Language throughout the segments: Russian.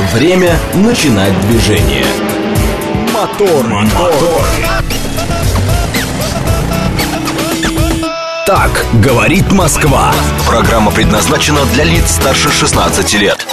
Время начинать движение. Мотор. Так говорит Москва. Программа предназначена для лиц старше 16 лет.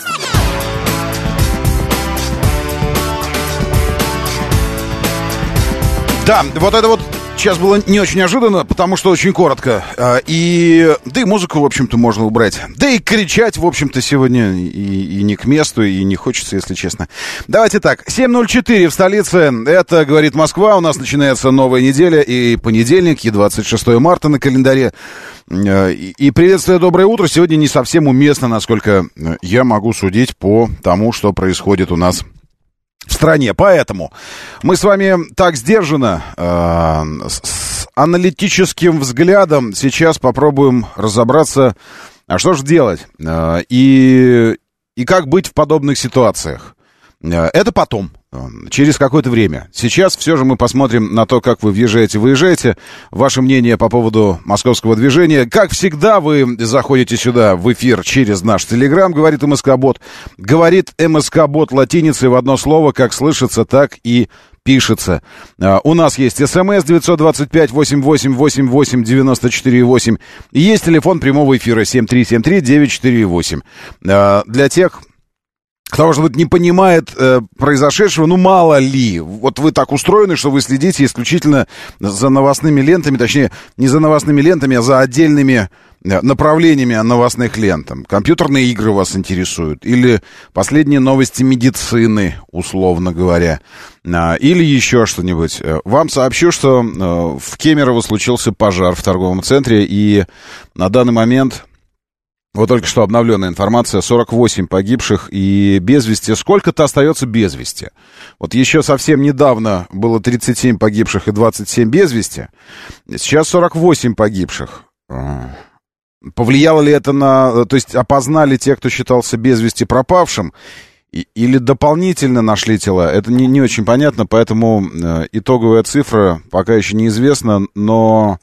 Да, вот это вот сейчас было не очень неожиданно, потому что очень коротко. Да и музыку, в общем-то, можно убрать. Да и кричать, в общем-то, сегодня и не к месту, и не хочется, если честно. Давайте так, 7:04 в столице. Это «Говорит Москва». У нас начинается новая неделя, и понедельник, и 26 марта на календаре. И приветствую, доброе утро. Сегодня не совсем уместно, насколько я могу судить по тому, что происходит у нас в стране. Поэтому мы с вами так сдержанно, с аналитическим взглядом сейчас попробуем разобраться, а что же делать и как быть в подобных ситуациях. Это потом, через какое-то время. Сейчас все же мы посмотрим на то, как вы въезжаете-выезжаете. Ваше мнение по поводу московского движения. Как всегда, вы заходите сюда в эфир через наш Телеграм, говорит МСК-бот. Говорит МСК-бот латиницей в одно слово, как слышится, так и пишется. У нас есть СМС 925-88-88-94-8. И есть телефон прямого эфира 7373-948. Для тех, кто, может быть, не понимает произошедшего, ну, мало ли. Вот вы так устроены, что вы следите исключительно за новостными лентами, точнее, не за новостными лентами, а за отдельными направлениями новостных лент. Там, компьютерные игры вас интересуют, или последние новости медицины, условно говоря, или еще что-нибудь. Вам сообщу, что в Кемерово случился пожар в торговом центре, и на данный момент... Вот только что обновленная информация, 48 погибших и без вести. Сколько-то остается без вести. Вот еще совсем недавно было 37 погибших и 27 без вести. Сейчас 48 погибших. Повлияло ли это на... То есть опознали те, кто считался без вести пропавшим, или дополнительно нашли тела? Это не очень понятно, поэтому итоговая цифра пока еще неизвестна, но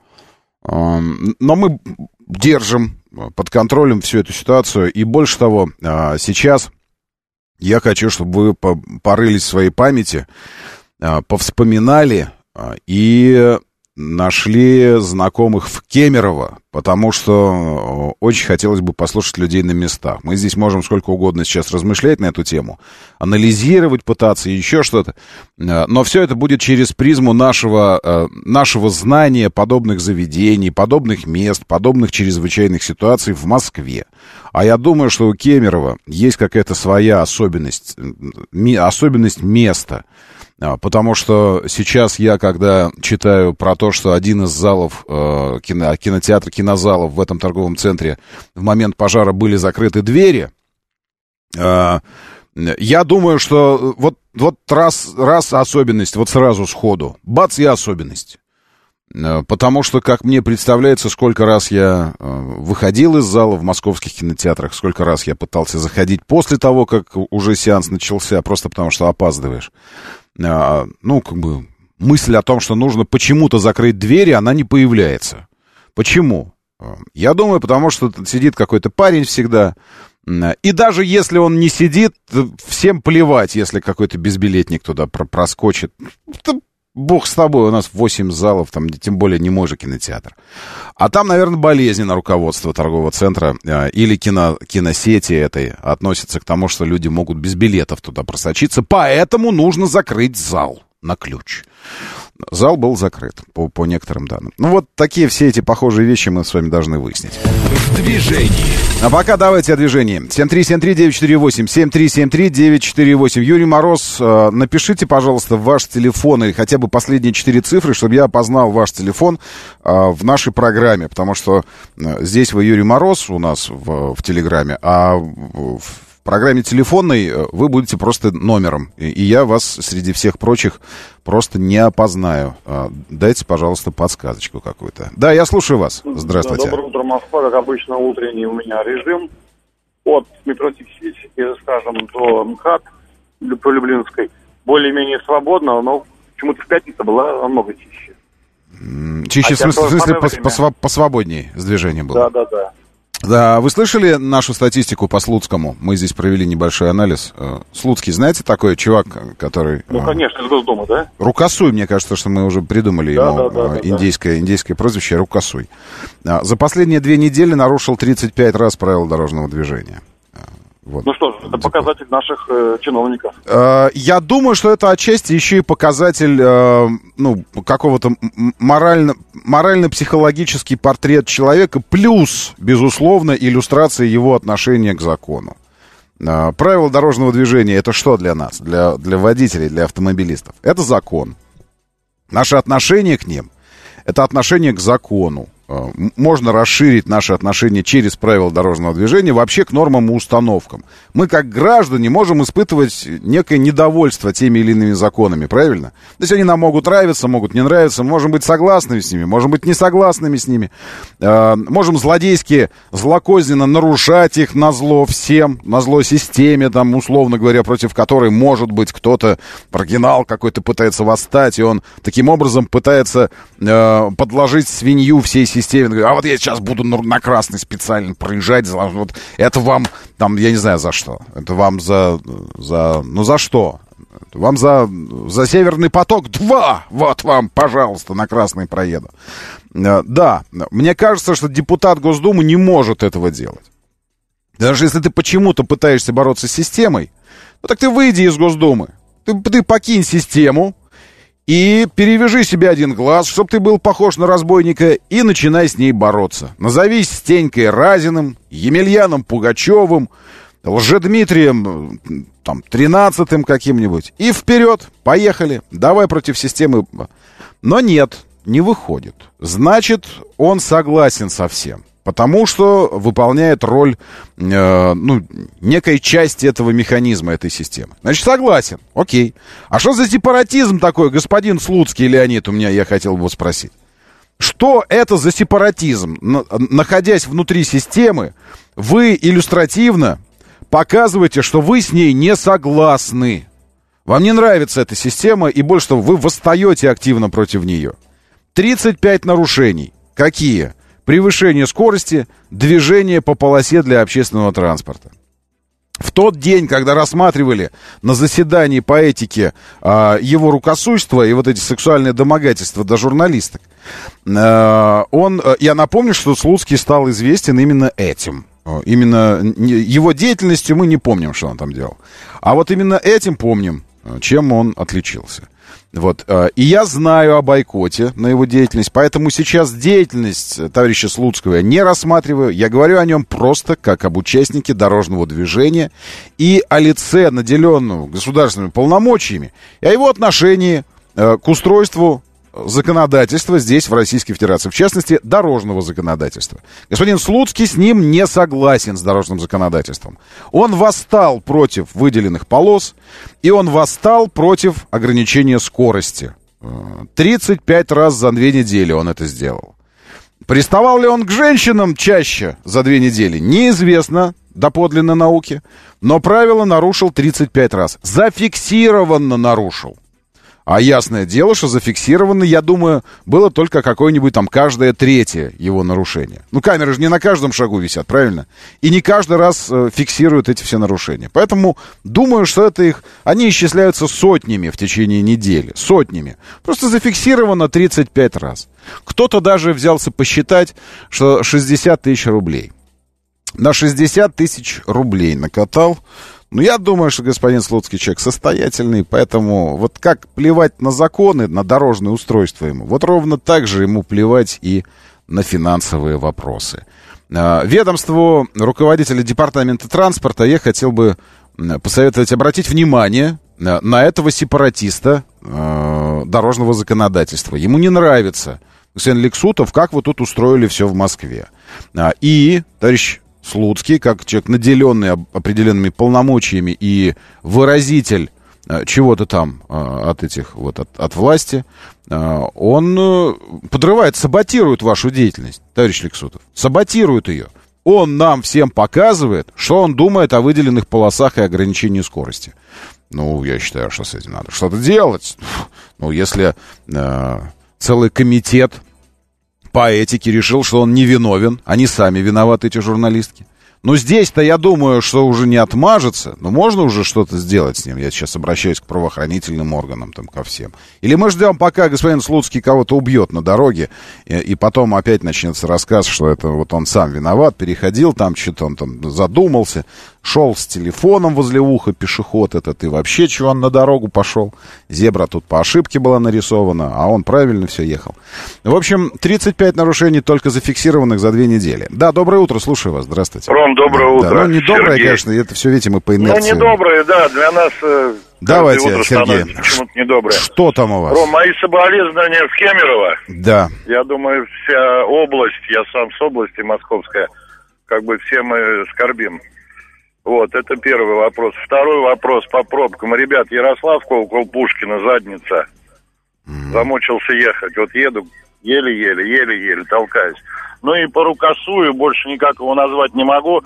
мы держим под контролем всю эту ситуацию. И больше того, сейчас я хочу, чтобы вы порылись в своей памяти, повспоминали и нашли знакомых в Кемерово, потому что очень хотелось бы послушать людей на местах. Мы здесь можем сколько угодно сейчас размышлять на эту тему, анализировать, пытаться, еще что-то, но все это будет через призму нашего знания подобных заведений, подобных мест, подобных чрезвычайных ситуаций в Москве. А я думаю, что у Кемерово есть какая-то своя особенность места. Потому что сейчас я, когда читаю про то, что один из залов кинотеатра, кинозалов в этом торговом центре в момент пожара были закрыты двери, я думаю, что вот раз особенность, вот сразу сходу, бац, и особенность. Потому что, как мне представляется, сколько раз я выходил из зала в московских кинотеатрах, сколько раз я пытался заходить после того, как уже сеанс начался, просто потому что опаздываешь. Мысль о том, что нужно почему-то закрыть двери, она не появляется. Почему? Я думаю, потому что сидит какой-то парень всегда, и даже если он не сидит, всем плевать, если какой-то безбилетник туда проскочит. Бог с тобой, у нас 8 залов, там, тем более не мой же кинотеатр. А там, наверное, болезненно руководство торгового центра или киносети этой относится к тому, что люди могут без билетов туда просочиться, поэтому нужно закрыть зал на ключ. Зал был закрыт, по некоторым данным. Ну, вот такие все эти похожие вещи мы с вами должны выяснить. В движении. А пока давайте о движении. 7373948, 7373948. Юрий Мороз, напишите, пожалуйста, ваш телефон или хотя бы последние 4 цифры, чтобы я опознал ваш телефон в нашей программе. Потому что здесь вы Юрий Мороз у нас в Телеграме, а в программе телефонной вы будете просто номером. И я вас среди всех прочих просто не опознаю. Дайте, пожалуйста, подсказочку какую-то. Да, я слушаю вас. Здравствуйте. Доброе утро, Москва. Как обычно, утренний у меня режим. От метро Сити, скажем, до МХАТ, по Люблинской. Более-менее свободно, но почему-то в пятницу была намного чище. Чище, в смысле посвободнее с движением было? Да. Да, вы слышали нашу статистику по Слуцкому? Мы здесь провели небольшой анализ. Слуцкий, знаете, такой чувак, который... Ну, конечно, из Госдумы, да? Рукосуй, мне кажется, что мы уже придумали ему индейское прозвище Рукосуй. За последние 2 недели нарушил 35 раз правила дорожного движения. Вот. Ну что ж, это показатель наших чиновников. Я думаю, что это отчасти еще и показатель какого-то морально-психологический портрет человека, плюс, безусловно, иллюстрация его отношения к закону. Правила дорожного движения — это что для нас, для водителей, для автомобилистов? Это закон. Наше отношение к ним — это отношение к закону. Можно расширить наши отношения через правила дорожного движения вообще к нормам и установкам. Мы, как граждане, можем испытывать некое недовольство теми или иными законами, правильно? То есть они нам могут нравиться, могут не нравиться, мы можем быть согласными с ними, можем быть не согласными с ними. Можем злодейски, злокозненно нарушать их назло всем, назло системе, там, условно говоря, против которой, может быть, кто-то, маргинал какой-то пытается восстать, и он таким образом пытается подложить свинью всей системе. А вот я сейчас буду на красный специально проезжать. Вот это вам, там, я не знаю за что. Это вам за что? Это вам за Северный поток-2. Вот вам, пожалуйста, на красный проеду. Да, мне кажется, что депутат Госдумы не может этого делать. Даже если ты почему-то пытаешься бороться с системой, ну так ты выйди из Госдумы. Ты покинь систему. И перевяжи себе один глаз, чтобы ты был похож на разбойника, и начинай с ней бороться. Назовись Стенькой Разиным, Емельяном Пугачевым, Лжедмитрием, там, 13-м каким-нибудь. И вперед, поехали, давай против системы. Но нет, не выходит. Значит, он согласен со всем. Потому что выполняет роль, некой части этого механизма, этой системы. Значит, согласен. Окей. А что за сепаратизм такой, господин Слуцкий Леонид, я хотел бы спросить. Что это за сепаратизм? Находясь внутри системы, вы иллюстративно показываете, что вы с ней не согласны. Вам не нравится эта система, и больше того, вы восстаете активно против нее. 35 нарушений. Какие? Превышение скорости, движение по полосе для общественного транспорта. В тот день, когда рассматривали на заседании по этике его рукосуйство и вот эти сексуальные домогательства до журналисток, я напомню, что Слуцкий стал известен именно этим. Именно его деятельностью мы не помним, что он там делал. А вот именно этим помним, чем он отличился. Вот. И я знаю о бойкоте на его деятельность, поэтому сейчас деятельность товарища Слуцкого я не рассматриваю. Я говорю о нем просто как об участнике дорожного движения и о лице, наделенного государственными полномочиями, и о его отношении к устройству законодательства здесь, в Российской Федерации, в частности, дорожного законодательства. Господин Слуцкий с ним не согласен, с дорожным законодательством. Он восстал против выделенных полос, и он восстал против ограничения скорости. 35 раз за 2 недели он это сделал. Приставал ли он к женщинам чаще за 2 недели? Неизвестно доподлинно науке, но правило нарушил 35 раз. Зафиксированно нарушил. А ясное дело, что зафиксировано, я думаю, было только какое-нибудь там каждое 3-е его нарушение. Ну, камеры же не на каждом шагу висят, правильно? И не каждый раз фиксируют эти все нарушения. Поэтому думаю, что они исчисляются сотнями в течение недели. Сотнями. Просто зафиксировано 35 раз. Кто-то даже взялся посчитать, что 60 тысяч рублей. На 60 тысяч рублей накатал. Ну, я думаю, что господин Слуцкий человек состоятельный, поэтому вот как плевать на законы, на дорожное устройство ему, вот ровно так же ему плевать и на финансовые вопросы. Ведомству руководителя департамента транспорта я хотел бы посоветовать обратить внимание на этого сепаратиста дорожного законодательства. Ему не нравится, господин Лексутов, как вы тут устроили все в Москве. И, товарищ Слуцкий, как человек, наделенный определенными полномочиями и выразитель чего-то там от власти, он подрывает, саботирует вашу деятельность, товарищ Лексутов. Саботирует ее. Он нам всем показывает, что он думает о выделенных полосах и ограничении скорости. Ну, я считаю, что с этим надо что-то делать. Ну, если целый комитет по этике решил, что он невиновен. Они сами виноваты, эти журналистки. Но здесь-то, я думаю, что уже не отмажется. Но можно уже что-то сделать с ним. Я сейчас обращаюсь к правоохранительным органам, там, ко всем. Или мы ждем, пока господин Слуцкий кого-то убьет на дороге, и потом опять начнется рассказ, что это вот он сам виноват, переходил там, что-то он там задумался, шел с телефоном возле уха пешеход этот, и вообще, чего он на дорогу пошел. Зебра тут по ошибке была нарисована, а он правильно все ехал. В общем, 35 нарушений только зафиксированных за 2 недели. Да, доброе утро, слушаю вас, здравствуйте. Ром, доброе утро. Да, ну, не доброе, Сергей. конечно, это все, видите, мы по инерции. Ну, не доброе, да, для нас Давайте, утро Сергей, почему-то недоброе. что там у вас? Ром, мои соболезнования в Кемерово. Да. Я думаю, вся область, я сам с области московская, как бы все мы скорбим. Вот, это первый вопрос. Второй вопрос по пробкам. Ребят, Ярославка около Пушкина, задница. Замучился ехать. Вот еду, еле-еле толкаюсь. Ну и по рукосую, больше никак его назвать не могу.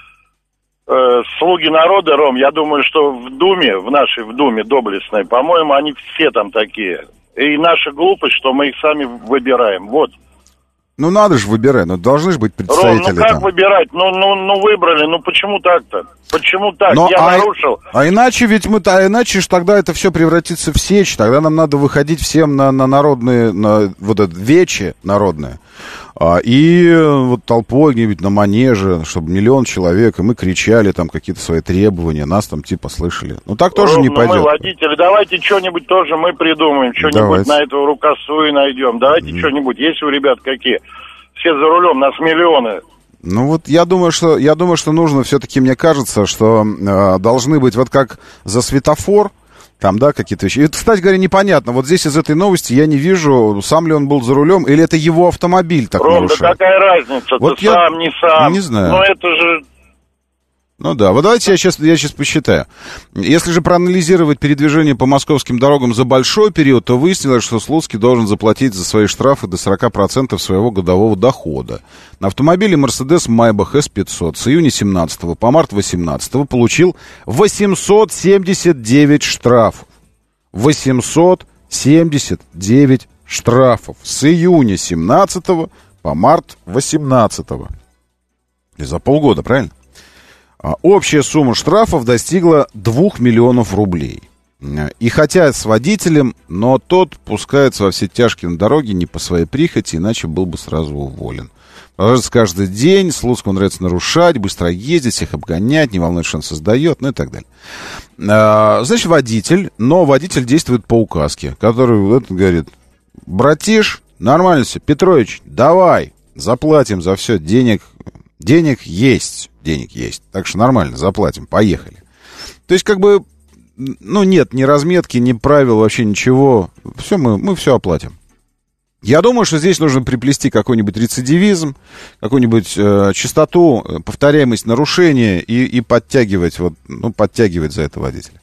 Слуги народа, Ром, я думаю, что в Думе, в Думе доблестной, по-моему, они все там такие. И наша глупость, что мы их сами выбираем. Вот. Ну, надо же выбирать, ну, должны же быть представители. Ром, ну как там. выбирать? Ну выбрали, ну почему так-то? Почему так? Но, Я нарушил. А иначе ведь иначе ж тогда это все превратится в сечь, тогда нам надо выходить всем на народные, на вот это вече народное. И вот толпой где-нибудь на манеже, чтобы 1 миллион человек, и мы кричали там какие-то свои требования, нас там типа слышали. Ну так тоже Ром, не пойдет. Мы водители, давайте что-нибудь тоже мы придумаем, что-нибудь на этого рукосуи найдем. Давайте что-нибудь, есть у ребят какие? Все за рулем, нас миллионы. Ну вот я думаю, что нужно все-таки, мне кажется, что должны быть вот как за светофор, там, да, какие-то вещи. И, кстати говоря, непонятно, вот здесь из этой новости я не вижу, сам ли он был за рулем, или это его автомобиль так Ром, нарушает. да какая разница, вот ты сам, не сам. Не знаю. Но это же... Ну да, вот давайте я сейчас посчитаю. Если же проанализировать передвижение по московским дорогам за большой период, то выяснилось, что Слуцкий должен заплатить за свои штрафы до 40% своего годового дохода. На автомобиле Mercedes Maybach S500 с июня 17 по март 18 получил 879 штрафов. 879 штрафов с июня 17 по март 18. И за полгода, правильно? Общая сумма штрафов достигла 2 миллионов рублей. И хотя с водителем, но тот пускается во все тяжкие на дороге не по своей прихоти, иначе был бы сразу уволен. Продолжается каждый день, Слуцкому нравится нарушать, быстро ездить, всех обгонять, не волнует, что он создает, ну и так далее. Значит, водитель действует по указке, который говорит: братиш, нормально все, Петрович, давай, заплатим за все, денег есть. Так что нормально, заплатим, поехали. То есть, как бы, ну, нет ни разметки, ни правил, вообще ничего. Все, мы все оплатим. Я думаю, что здесь нужно приплести какой-нибудь рецидивизм, какую-нибудь частоту, повторяемость нарушения и подтягивать за это водителя.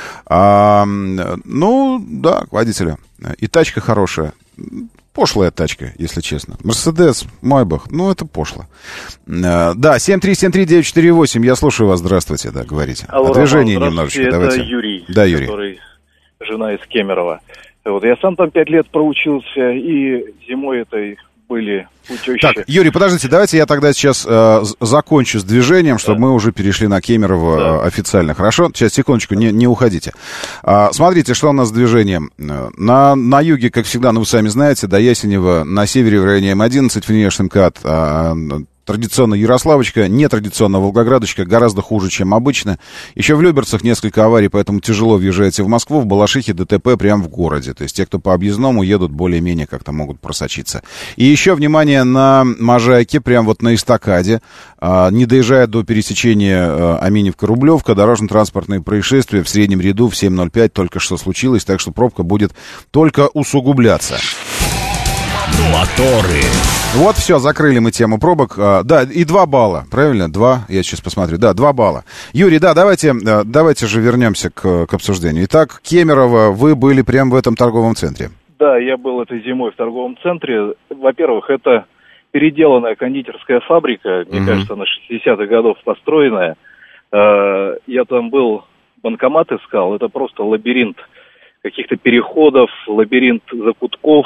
Ну, да, водителя. И тачка хорошая. Пошлая тачка, если честно. Mercedes Maybach, ну, это пошло. Да, 7373948, я слушаю вас, здравствуйте, да, говорите. Алло, о движении Роман, немножечко, это давайте. Юрий, Да, Юрий. который жена из Кемерово. Вот, я сам там 5 лет проучился, и зимой этой были у тещи. Так, Юрий, подождите, давайте я тогда сейчас закончу с движением, чтобы мы уже перешли на Кемерово официально. Хорошо? Сейчас, секундочку, не уходите. Смотрите, что у нас с движением. На юге, как всегда, ну вы сами знаете, до Ясенева, на севере в районе М11, внешний МКАД, традиционно Ярославочка, нетрадиционно Волгоградочка, гораздо хуже, чем обычно. Еще в Люберцах несколько аварий, поэтому тяжело въезжаете в Москву. В Балашихе ДТП прямо в городе. То есть те, кто по объездному едут, более-менее как-то могут просочиться. И еще, внимание, на Можайке, прямо вот на эстакаде, не доезжая до пересечения Аминевка-Рублевка, дорожно-транспортные происшествия в среднем ряду в 7:05 только что случилось, так что пробка будет только усугубляться. Моторы. Вот все, закрыли мы тему пробок. Да, и 2 балла, правильно? 2, я сейчас посмотрю. Да, 2 балла. Юрий, да, давайте же вернемся к обсуждению. Итак, Кемерово, вы были прямо в этом торговом центре. Да, я был этой зимой в торговом центре. Во-первых, это переделанная кондитерская фабрика, мне кажется, она 60-х годов построенная. Я там был, банкомат искал, это просто лабиринт каких-то переходов, лабиринт закутков.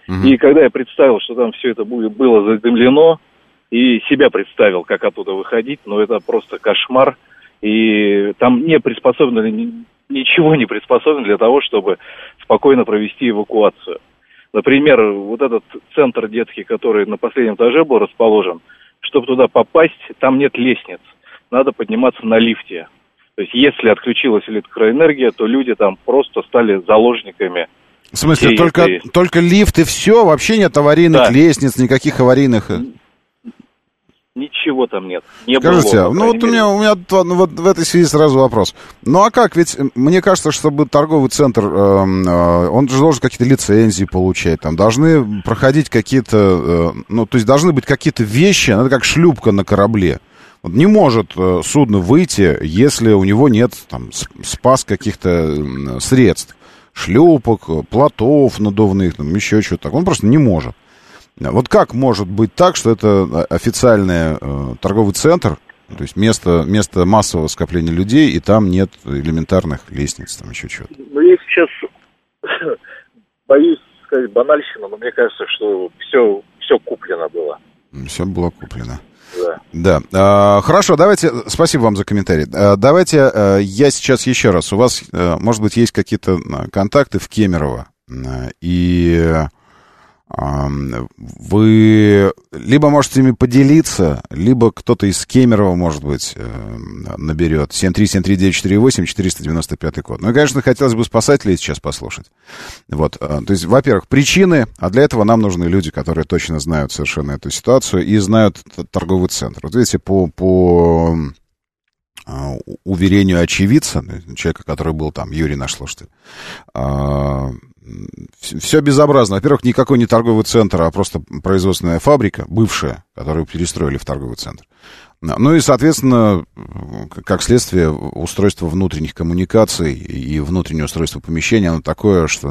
И когда я представил, что там все это было задымлено, и себя представил, как оттуда выходить, это просто кошмар. И там ничего не приспособлено для того, чтобы спокойно провести эвакуацию. Например, вот этот центр детский, который на последнем этаже был расположен, чтобы туда попасть, там нет лестниц. Надо подниматься на лифте. То есть, если отключилась электроэнергия, то люди там просто стали заложниками. В смысле, только лифт и все? Вообще нет аварийных лестниц, никаких аварийных... Ничего там нет. Скажите, у меня вот в этой связи сразу вопрос. Ну а как? Ведь мне кажется, чтобы торговый центр, он же должен какие-то лицензии получать, там должны проходить какие-то, то есть должны быть какие-то вещи, это как шлюпка на корабле. Вот не может судно выйти, если у него нет там спас каких-то средств, шлюпок, плотов надувных, там еще что-то так. Он просто не может. Вот как может быть так, что это официальный торговый центр, то есть место массового скопления людей, и там нет элементарных лестниц, там еще чего-то? Я сейчас боюсь сказать банальщину, но мне кажется, что все куплено было. Все было куплено. Да. Хорошо, давайте, спасибо вам за комментарий. Давайте я сейчас еще раз, у вас, может быть, есть какие-то контакты в Кемерово, и... Вы либо можете ими поделиться, либо кто-то из Кемерово, может быть, наберет 7373948, 495 код. Ну и, конечно, хотелось бы спасателей сейчас послушать. Вот, то есть, во-первых, причины, а для этого нам нужны люди, которые точно знают совершенно эту ситуацию и знают торговый центр. Вот видите, по уверению очевидца, человека, который был там, Юрий наш слушатель, все безобразно. Во-первых, никакой не торговый центр, а просто производственная фабрика, бывшая, которую перестроили в торговый центр. Ну и, соответственно, как следствие, устройство внутренних коммуникаций и внутреннее устройство помещения, оно такое, что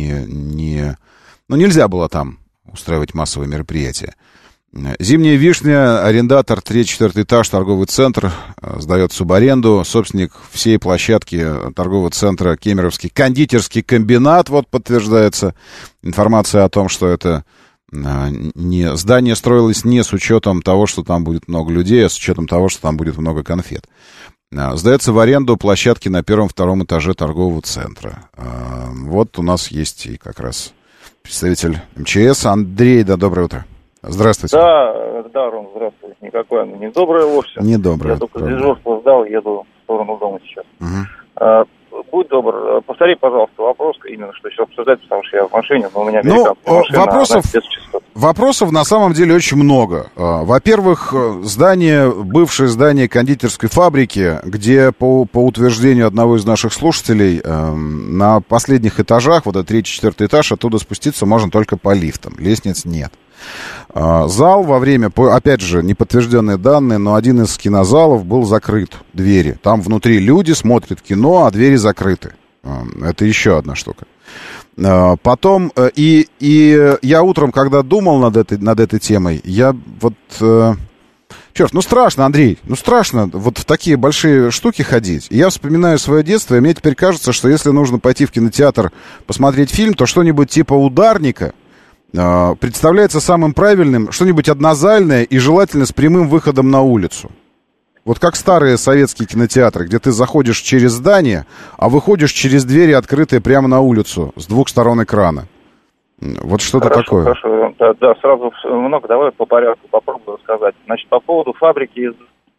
нельзя было там устраивать массовые мероприятия. Зимняя вишня, арендатор, 3-4 этаж, торговый центр, сдает субаренду, собственник всей площадки торгового центра Кемеровский кондитерский комбинат, вот подтверждается информация о том, что это здание строилось не с учетом того, что там будет много людей, а с учетом того, что там будет много конфет. Сдается в аренду площадки на 1-2 этаже торгового центра. Вот у нас есть и как раз представитель МЧС Андрей, доброе утро. Здравствуйте. Да, Ром, здравствуй. Никакое оно не доброе вовсе. Не доброе. Я только дежурство сдал, еду в сторону дома сейчас. Будь добр, повтори, пожалуйста, вопрос, именно что сейчас обсуждать, потому что я в машине, но у меня американская машина, вопросов на самом деле очень много. Во-первых, бывшее здание кондитерской фабрики, где по утверждению одного из наших слушателей на последних этажах, вот это 3-4 этаж, оттуда спуститься можно только по лифтам, лестниц нет. Зал во время, опять же, неподтвержденные данные, но один из кинозалов был закрыт, двери. Там внутри люди смотрят кино, а двери закрыты. Это еще одна штука. Потом, и я утром, когда думал над этой темой, я вот... Черт, страшно, Андрей, страшно вот в такие большие штуки ходить. И я вспоминаю свое детство, и мне теперь кажется, что если нужно пойти в кинотеатр посмотреть фильм, то что-нибудь типа «Ударника» представляется самым правильным, что-нибудь однозальное и желательно с прямым выходом на улицу. Вот как старые советские кинотеатры, где ты заходишь через здание, а выходишь через двери, открытые прямо на улицу, с двух сторон экрана. Вот что-то такое. Хорошо, да, сразу много, давай по порядку попробую рассказать. Значит, по поводу фабрики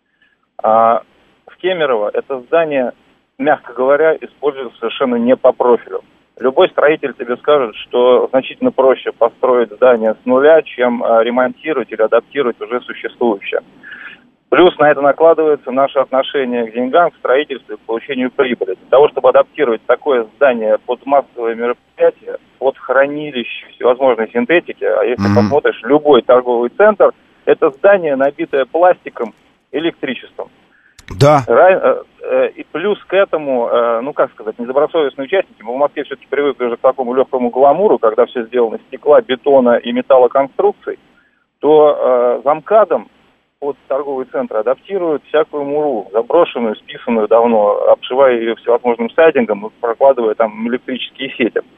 в Кемерово, это здание, мягко говоря, используется совершенно не по профилю. Любой строитель тебе скажет, что значительно проще построить здание с нуля, чем ремонтировать или адаптировать уже существующее. Плюс на это накладывается наше отношение к деньгам, к строительству и к получению прибыли. Для того, чтобы адаптировать такое здание под массовые мероприятия, под хранилище всевозможной синтетики, а если посмотришь любой торговый центр, это здание, набитое пластиком, электричеством. Да. И плюс к этому, недобросовестные участники, мы в Москве все-таки привыкли уже к такому легкому гламуру, когда все сделано из стекла, бетона и металлоконструкций, то замкадом под торговый центр адаптируют всякую муру, заброшенную, списанную давно, обшивая ее всевозможным сайдингом, прокладывая там электрические сети.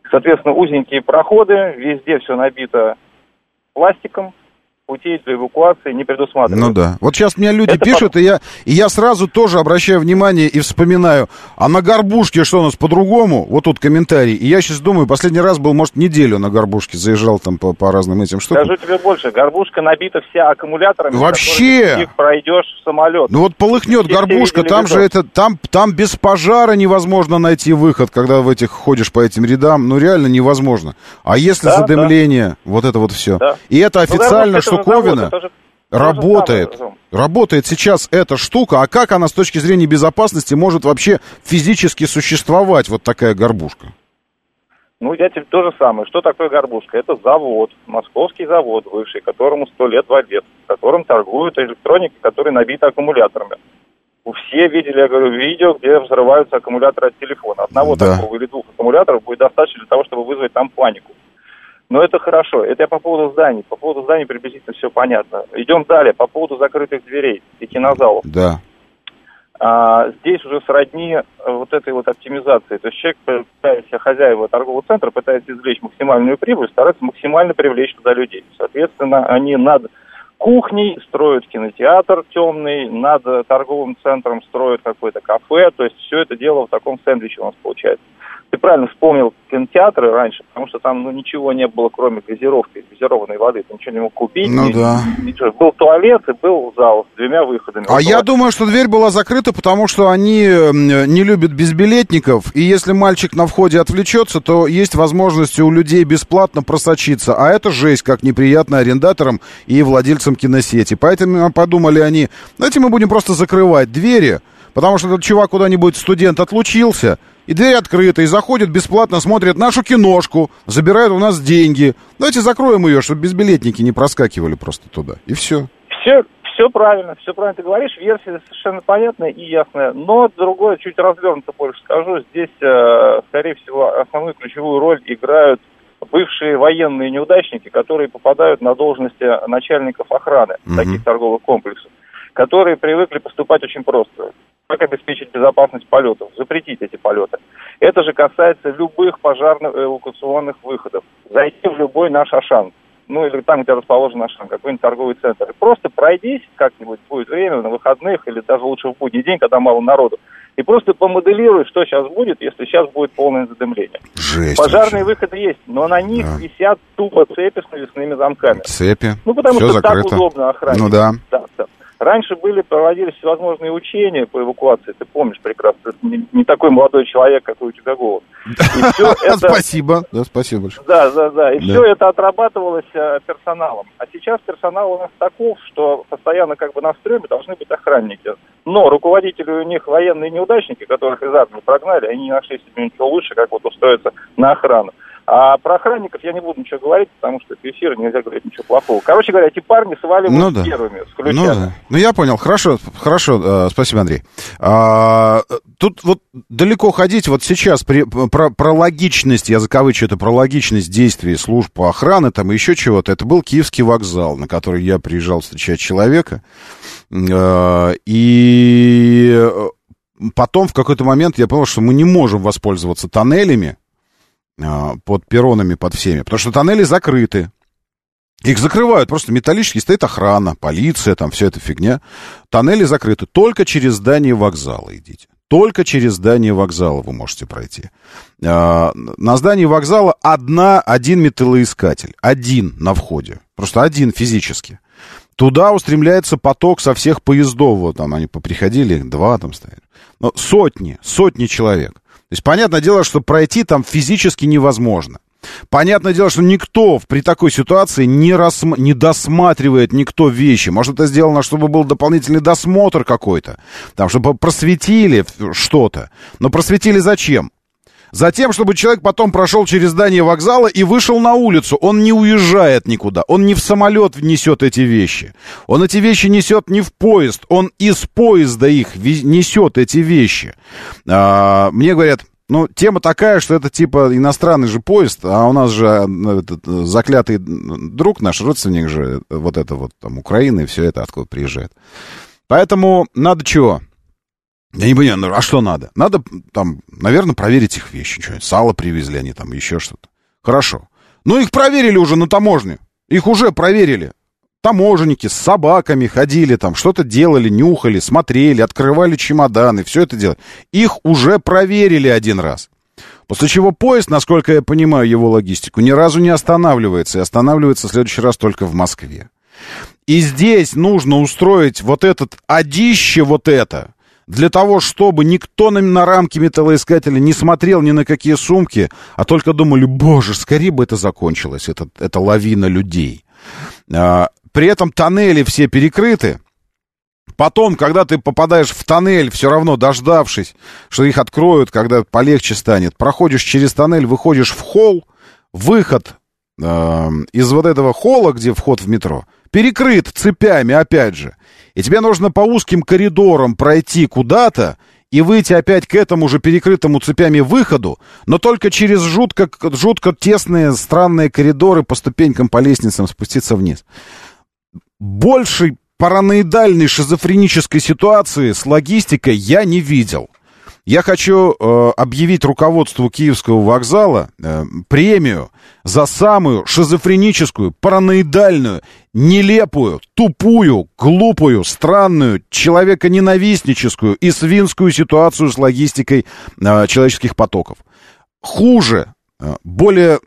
Соответственно, узенькие проходы, везде все набито пластиком, путей для эвакуации не предусматривается. Ну да. Вот сейчас мне люди пишут, и я сразу тоже обращаю внимание и вспоминаю, а на Горбушке что у нас по-другому? Вот тут комментарий. И я сейчас думаю, последний раз был, может, неделю на Горбушке, заезжал там по разным этим штукам. Скажу тебе больше, Горбушка набита вся аккумуляторами, вообще их пройдешь в самолет. Ну вот полыхнет Горбушка, там же это, там без пожара невозможно найти выход, когда в этих ходишь по этим рядам, ну реально невозможно. А если задымление, вот это вот все. Да. И это официально штуковина работает. Работает сейчас эта штука. А как она с точки зрения безопасности может вообще физически существовать, вот такая горбушка? Ну, я тебе то же самое. Что такое горбушка? Это завод, московский завод бывший, которому 100 лет в обед, в котором торгуют электроникой, которая набита аккумуляторами. Все видели, я говорю, видео, где взрываются аккумуляторы от телефона. Одного такого или двух аккумуляторов будет достаточно для того, чтобы вызвать там панику. Но это хорошо. Это я по поводу зданий. По поводу зданий приблизительно все понятно. Идем далее. По поводу закрытых дверей и кинозалов. Да. Здесь уже сродни вот этой вот оптимизации. То есть человек, пытается, хозяева торгового центра, пытается извлечь максимальную прибыль, старается максимально привлечь туда людей. Соответственно, они над кухней строят кинотеатр темный, над торговым центром строят какое-то кафе. То есть все это дело в таком сэндвиче у нас получается. Ты правильно вспомнил кинотеатры раньше, потому что там ничего не было, кроме газировки, газированной воды. Ты ничего не мог купить. Ну да. Ничего. Был туалет и был зал с 2 выходами. А я думаю, что дверь была закрыта, потому что они не любят безбилетников. И если мальчик на входе отвлечется, то есть возможность у людей бесплатно просочиться. А это жесть, как неприятно арендаторам и владельцам киносети. Поэтому подумали они, давайте мы будем просто закрывать двери, потому что этот чувак куда-нибудь, студент, отлучился, и дверь открыта, и заходит бесплатно, смотрит нашу киношку, забирает у нас деньги. Давайте закроем ее, чтобы безбилетники не проскакивали просто туда. И все. Все правильно ты говоришь, версия совершенно понятная и ясная. Но другое, чуть развернуто больше скажу, здесь, скорее всего, основную ключевую роль играют бывшие военные неудачники, которые попадают на должности начальников охраны таких торговых комплексов, которые привыкли поступать очень просто. Как обеспечить безопасность полетов, запретить эти полеты. Это же касается любых пожарно-эвакуационных выходов. Зайти в любой наш Ашан, ну или там, где расположен Ашан, какой-нибудь торговый центр. Просто пройдись как-нибудь, будет время на выходных или даже лучше в будний день, когда мало народу. И просто помоделируй, что сейчас будет, если сейчас будет полное задымление. Жесть. Пожарные выходы есть, но на них висят тупо цепи с навесными замками. Цепи. Ну потому все что закрыто. Так удобно охранять. Ну да. Раньше проводились всевозможные учения по эвакуации, ты помнишь прекрасно, не такой молодой человек, какой у тебя голос. Спасибо, да, спасибо большое. Да, и все это отрабатывалось персоналом. А сейчас персонал у нас таков, что постоянно как бы на стреме должны быть охранники. Но руководители у них военные неудачники, которых из армии прогнали, они не нашли себе ничего лучше, как вот устроиться на охрану. А про охранников я не буду ничего говорить, потому что это эфир, нельзя говорить ничего плохого. Короче говоря, эти парни сваливают первыми, с ключами. Ну, я понял. Хорошо, спасибо, Андрей. Тут вот далеко ходить, вот сейчас про логичность, я закавычу это, про логичность действий служб охраны, там еще чего-то. Это был Киевский вокзал, на который я приезжал встречать человека. И потом в какой-то момент я понял, что мы не можем воспользоваться тоннелями, под перронами, под всеми, потому что тоннели закрыты. Их закрывают, просто металлические, стоит охрана, полиция, там вся эта фигня. Тоннели закрыты, только через здание вокзала идите. Только через здание вокзала вы можете пройти. На здании вокзала один металлоискатель, один на входе, просто один физически. Туда устремляется поток со всех поездов, вот там они поприходили, 2 там стоят. Но сотни человек. То есть, понятное дело, что пройти там физически невозможно. Понятное дело, что никто при такой ситуации не досматривает никто вещи. Может, это сделано, чтобы был дополнительный досмотр какой-то, там, чтобы просветили что-то. Но просветили зачем? Затем, чтобы человек потом прошел через здание вокзала и вышел на улицу. Он не уезжает никуда. Он не в самолет несет эти вещи. Он эти вещи несет не в поезд. Он из поезда их несет, эти вещи. Мне говорят, ну, тема такая, что это типа иностранный же поезд, а у нас же этот заклятый друг наш, родственник же, вот это вот там Украина и все это откуда приезжает. Поэтому надо чего? Я не понимаю, ну, а что надо? Надо там, наверное, проверить их вещи. Что-нибудь. Сало привезли они там, еще что-то. Хорошо. Ну, их проверили уже на таможне. Их уже проверили. Таможенники с собаками ходили там, что-то делали, нюхали, смотрели, открывали чемоданы, все это делали. Их уже проверили один раз. После чего поезд, насколько я понимаю его логистику, ни разу не останавливается. И останавливается в следующий раз только в Москве. И здесь нужно устроить вот этот адище, вот это, для того, чтобы никто на рамки металлоискателя не смотрел ни на какие сумки, а только думали, боже, скорее бы это закончилось, эта лавина людей. При этом тоннели все перекрыты. Потом, когда ты попадаешь в тоннель, все равно дождавшись, что их откроют, когда полегче станет, проходишь через тоннель, выходишь в холл, выход из вот этого холла, где вход в метро, перекрыт цепями, опять же. И тебе нужно по узким коридорам пройти куда-то и выйти опять к этому же перекрытому цепями выходу, но только через жутко тесные, странные коридоры по ступенькам, по лестницам спуститься вниз. Большей параноидальной шизофренической ситуации с логистикой я не видел. Я хочу объявить руководству Киевского вокзала премию за самую шизофреническую, параноидальную, нелепую, тупую, глупую, странную, человеконенавистническую и свинскую ситуацию с логистикой человеческих потоков. Хуже, более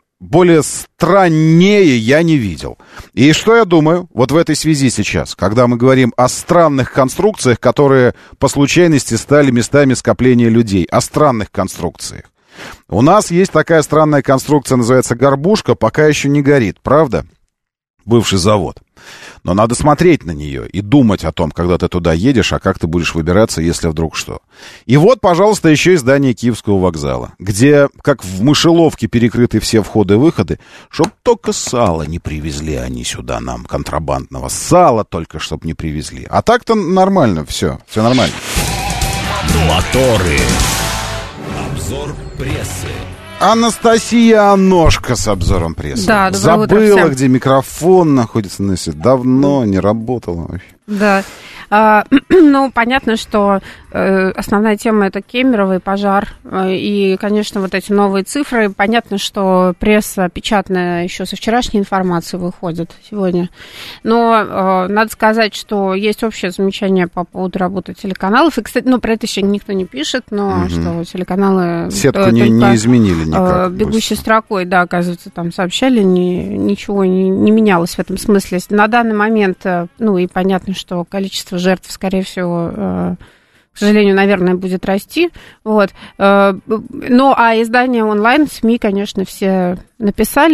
страннее я не видел. И что я думаю вот в этой связи сейчас, когда мы говорим о странных конструкциях, которые по случайности стали местами скопления людей, о странных конструкциях. У нас есть такая странная конструкция, называется горбушка, пока еще не горит, правда? Бывший завод. Но надо смотреть на нее и думать о том, когда ты туда едешь, а как ты будешь выбираться, если вдруг что. И вот, пожалуйста, еще и здание Киевского вокзала, где, как в мышеловке, перекрыты все входы и выходы, чтоб только сало не привезли они сюда нам, контрабандного. Сало только, чтоб не привезли. А так-то нормально, все нормально. Моторы. Обзор прессы. Анастасия Аношка с обзором прессы. Да, забыла, где микрофон находится. Давно не работала вообще. Да. Ну, понятно, что основная тема — это Кемерово и пожар. И, конечно, вот эти новые цифры. Понятно, что пресса печатная еще со вчерашней информацией выходит сегодня. Но надо сказать, что есть общее замечание по поводу работы телеканалов. И, кстати, про это еще никто не пишет, но что телеканалы... Сетку не изменили никак. Бегущей строкой, да, оказывается, там сообщали, ничего не менялось в этом смысле. На данный момент, и понятно, что количество жертв, скорее всего, к сожалению, наверное, будет расти. Вот. А издания онлайн, СМИ, конечно, все написали.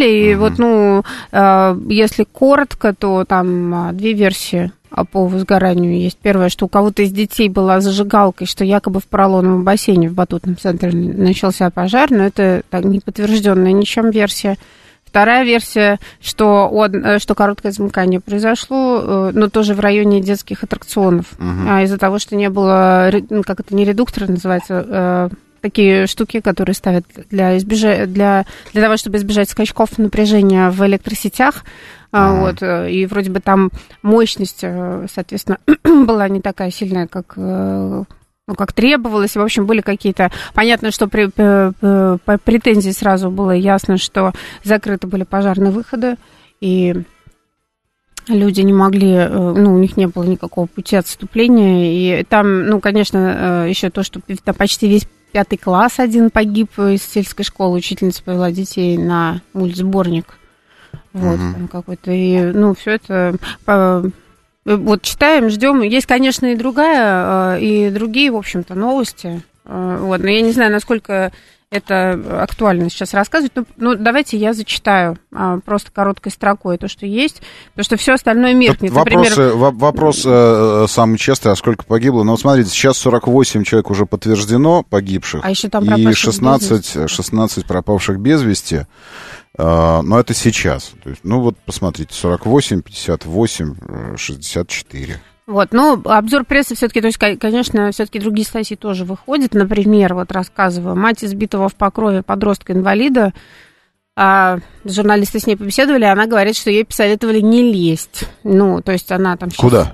И если коротко, то там две версии по возгоранию есть. Первое, что у кого-то из детей была зажигалка, и что якобы в поролоновом бассейне в батутном центре начался пожар, но это так, не подтвержденная ничем версия. Вторая версия, что короткое замыкание произошло, но тоже в районе детских аттракционов. Из-за того, что не было, как это, не редукторы называется, такие штуки, которые ставят для того, чтобы избежать скачков напряжения в электросетях. И вроде бы там мощность, соответственно, была не такая сильная, как требовалось. В общем, были какие-то... Понятно, что по претензии сразу было ясно, что закрыты были пожарные выходы, и люди не могли... у них не было никакого пути отступления. И там, конечно, еще то, что там почти весь 5 класс один погиб из сельской школы. Учительница повела детей на мультсборник. Там какой-то... И, все это... Вот читаем, ждем. Есть, конечно, и другие, в общем-то, новости. Но я не знаю, насколько это актуально сейчас рассказывать. Но давайте я зачитаю просто короткой строкой то, что есть, потому что все остальное меркнет. Вопрос самый частый, а сколько погибло? Смотрите, сейчас 48 человек уже подтверждено погибших, а еще там и 16 пропавших без вести. Но это сейчас. То есть, посмотрите, 48, 58, 64. Обзор прессы все-таки, то есть, конечно, все-таки другие статьи тоже выходят. Например, рассказываю, мать избитого в Покрове подростка-инвалида журналисты с ней побеседовали, она говорит, что ей посоветовали не лезть. Ну, то есть она там... Куда?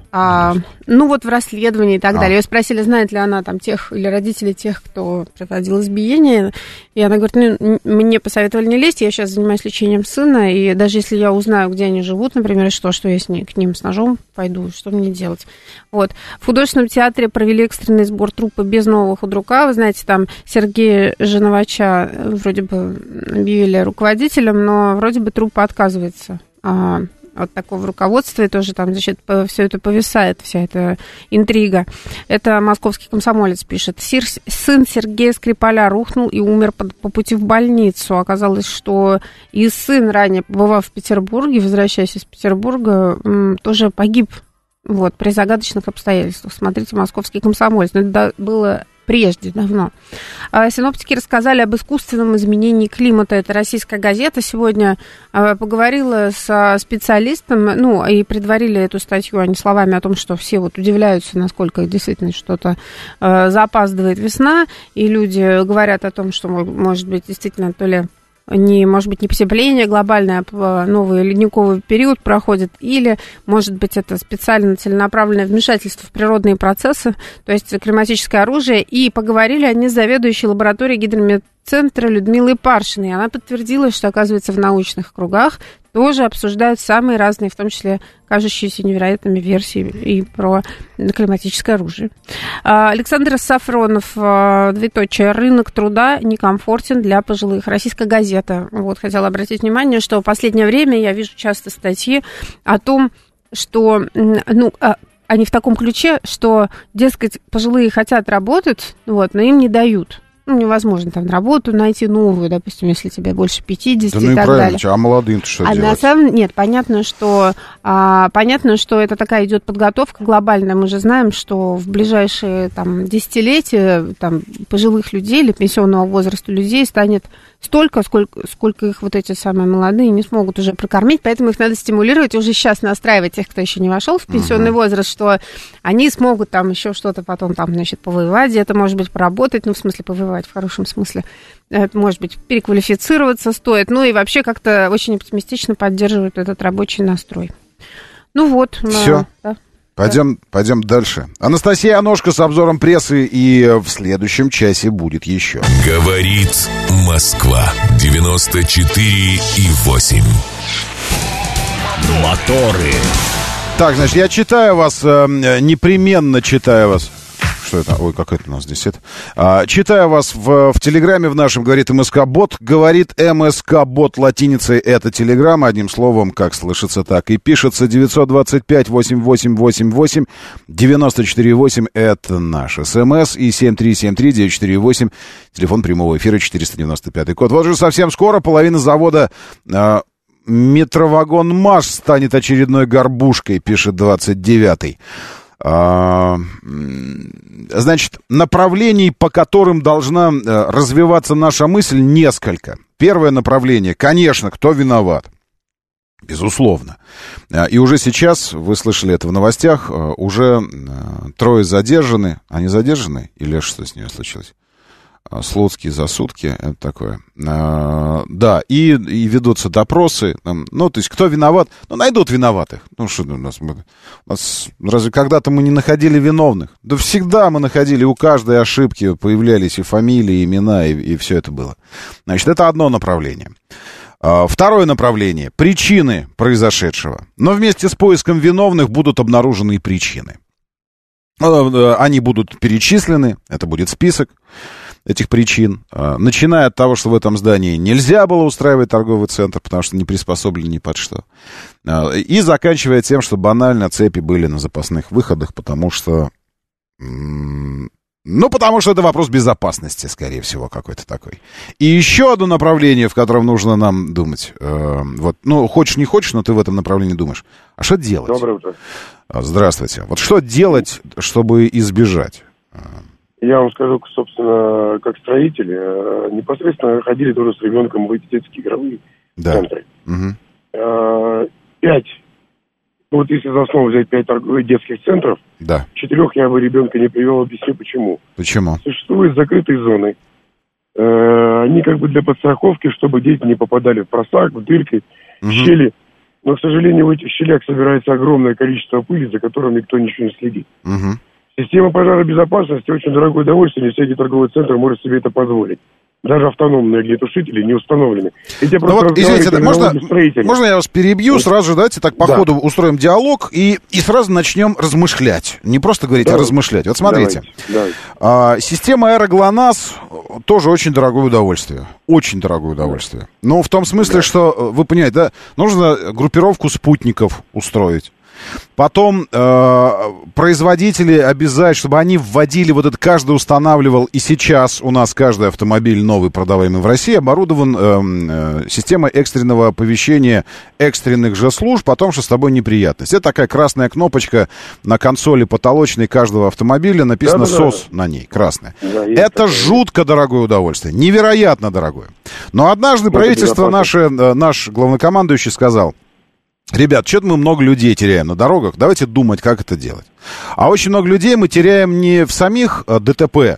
Ну, вот в расследовании и так далее. Ее спросили, знает ли она там тех или родителей тех, кто проводил избиение. И она говорит, мне посоветовали не лезть, я сейчас занимаюсь лечением сына, и даже если я узнаю, где они живут, например, что я к ним с ножом пойду, что мне делать? Вот. В художественном театре провели экстренный сбор труппы без нового худрука. Вы знаете, там Сергея Женовача вроде бы объявили руководителем, но вроде бы труппа отказывается от такого руководства, и тоже там, значит, все это повисает, вся эта интрига. Это московский комсомолец пишет. Сын Сергея Скрипаля рухнул и умер по пути в больницу. Оказалось, что и сын, ранее побывав в Петербурге, возвращаясь из Петербурга, тоже погиб вот, при загадочных обстоятельствах. Смотрите, московский комсомолец. Но это было прежде, давно. Синоптики рассказали об искусственном изменении климата. Это российская газета. Сегодня поговорила со специалистом, ну, и предварили эту статью они словами о том, что все вот удивляются, насколько действительно что-то запаздывает весна, и люди говорят о том, что, может быть, действительно, то ли может быть, не потепление глобальное, а новый ледниковый период проходит, или, может быть, это специально целенаправленное вмешательство в природные процессы, то есть климатическое оружие. И поговорили они с заведующей лабораторией гидрометцентра Людмилой Паршиной. Она подтвердила, что, оказывается, в научных кругах тоже обсуждают самые разные, в том числе кажущиеся невероятными версии и про климатическое оружие. Александр Сафронов, двоеточие, рынок труда некомфортен для пожилых. Российская газета. Вот, хотела обратить внимание, что в последнее время я вижу часто статьи о том, что, они в таком ключе, что, дескать, пожилые хотят работать, вот, но им не дают. Невозможно там работу найти новую, допустим, если тебе больше 50 и так далее. А молодым-то что делать? На самом нет, понятно, что это такая идет подготовка глобальная. Мы же знаем, что в ближайшие там, десятилетия там, пожилых людей или пенсионного возраста людей станет столько, сколько их вот эти самые молодые не смогут уже прокормить, поэтому их надо стимулировать и уже сейчас настраивать тех, кто еще не вошел в пенсионный возраст, что они смогут там еще что-то потом там, значит, повоевать, где-то, может быть, поработать, в смысле повоевать в хорошем смысле, может быть, переквалифицироваться стоит, и вообще как-то очень оптимистично поддерживают этот рабочий настрой. Все. Да. Пойдем дальше. Анастасия Аношко с обзором прессы, и в следующем часе будет еще. Говорит Москва 94,8. Моторы. Так, значит, я читаю вас, непременно читаю вас. Что это? Ой, как это у нас здесь? Читаю вас в Телеграме в нашем, говорит МСК-бот. Говорит МСК-бот латиницей, это Телеграм, одним словом, как слышится, так и пишется. 925-8888-94,8, это наш СМС, и 7373-948, телефон прямого эфира, 495 код. Вот же совсем скоро половина завода «Метровагон Маш» станет очередной горбушкой, пишет 29-й. Значит, направлений, по которым должна развиваться наша мысль, несколько. Первое направление, конечно, кто виноват? Безусловно. И уже сейчас, вы слышали это в новостях, уже 3 задержаны. Они задержаны? Или что с ними случилось? Слуцкий за сутки, это такое. Да, и ведутся допросы. То есть, кто виноват? Найдут виноватых. Что у нас? Разве когда-то мы не находили виновных? Да всегда мы находили, у каждой ошибки появлялись и фамилии, и имена, и все это было. Значит, это одно направление. Второе направление — причины произошедшего. Но вместе с поиском виновных будут обнаружены и причины. Они будут перечислены, это будет список этих причин, начиная от того, что в этом здании нельзя было устраивать торговый центр, потому что не приспособлен ни под что, и заканчивая тем, что банально цепи были на запасных выходах, потому что это вопрос безопасности, скорее всего, какой-то такой. И еще одно направление, в котором нужно нам думать. Хочешь не хочешь, но ты в этом направлении думаешь. А что делать? Доброе утро. Здравствуйте. Вот что делать, чтобы избежать? Я вам скажу, собственно, как строители, непосредственно ходили тоже с ребенком в эти детские игровые центры. Угу. 5. Если за основу взять 5 детских центров, 4 я бы ребенка не привел, объясню почему. Почему? Существуют закрытые зоны. они как бы для подстраховки, чтобы дети не попадали в просак, в дырки, в щели. Но, к сожалению, в этих щелях собирается огромное количество пыли, за которым никто ничего не следит. Система пожаробезопасности очень дорогое удовольствие, не всякий торговый центр может себе это позволить. Даже автономные огнетушители не установлены. Ну вот, извините, можно я вас перебью? Сразу же, давайте так по ходу устроим диалог и сразу начнем размышлять. Не просто говорить, а размышлять. Вот смотрите. Давайте. Система ГЛОНАСС тоже очень дорогое удовольствие. Очень дорогое удовольствие. Но в том смысле, что, вы понимаете, да, нужно группировку спутников устроить. Потом производители обязать, чтобы они вводили, вот это каждый устанавливал, и сейчас у нас каждый автомобиль новый, продаваемый в России, оборудован системой экстренного оповещения экстренных же служб о том, что с тобой неприятность. Это такая красная кнопочка на консоли потолочной каждого автомобиля, написано СОС на ней, красная. Это жутко дорогое удовольствие, невероятно дорогое. Но однажды правительство наш главнокомандующий сказал: ребят, что-то мы много людей теряем на дорогах, давайте думать, как это делать. А очень много людей мы теряем не в самих ДТП,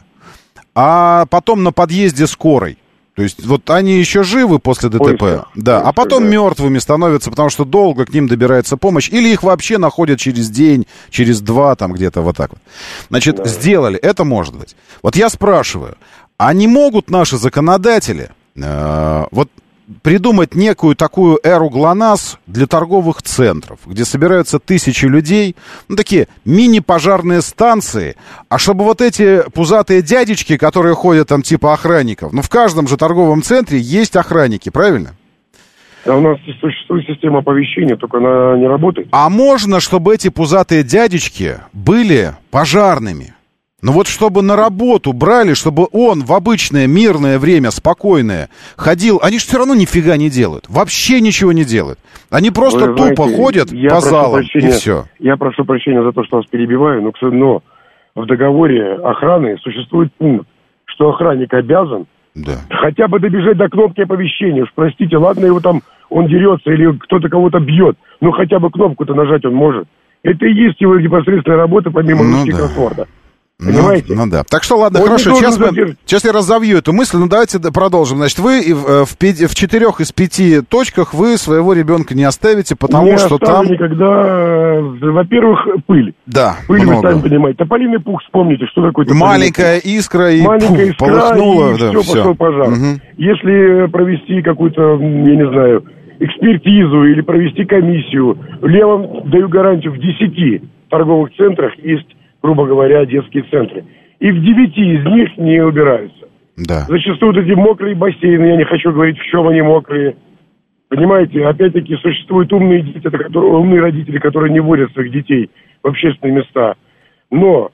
а потом на подъезде скорой. То есть вот они еще живы после ДТП, а потом мертвыми становятся, потому что долго к ним добирается помощь, или их вообще находят через день, через два, там где-то вот так вот. Значит, сделали, это может быть. Вот я спрашиваю, а не могут наши законодатели вот придумать некую такую эру ГЛОНАСС для торговых центров, где собираются тысячи людей, ну, такие мини-пожарные станции, а чтобы вот эти пузатые дядечки, которые ходят там типа охранников, ну, в каждом же торговом центре есть охранники, правильно? А у нас существует система оповещения, только она не работает. А можно, чтобы эти пузатые дядечки были пожарными? Ну вот чтобы на работу брали, чтобы он в обычное мирное время, спокойное, ходил. Они же все равно нифига не делают. Вообще ничего не делают. Они просто тупо ходят по залам, и все. Я прошу прощения за то, что вас перебиваю, но в договоре охраны существует пункт, что охранник обязан хотя бы добежать до кнопки оповещения. Уж простите, ладно, его там он дерется или кто-то кого-то бьет, но хотя бы кнопку-то нажать он может. Это и есть его непосредственная работа, помимо русских кроссворда. Понимаете? Ну да. Так что, ладно, хорошо, сейчас я разовью эту мысль, ну давайте продолжим. Значит, вы в 4 из 5 точках вы своего ребенка не оставите, потому что там... никогда, во-первых, пыль. Да, пыль, много. Вы сами понимаете. Тополиный пух, вспомните, что такое тополиный маленькая пух. Искра, и маленькая искра, полыхнула. И все, пошел пожар. Если провести какую-то, я не знаю, экспертизу или провести комиссию, я вам даю гарантию, в 10 торговых центрах есть, грубо говоря, детские центры. И в 9 из них не убираются. Да. Зачастую вот эти мокрые бассейны, я не хочу говорить, в чем они мокрые. Понимаете, опять-таки существуют умные дети, умные родители, которые не водят своих детей в общественные места. Но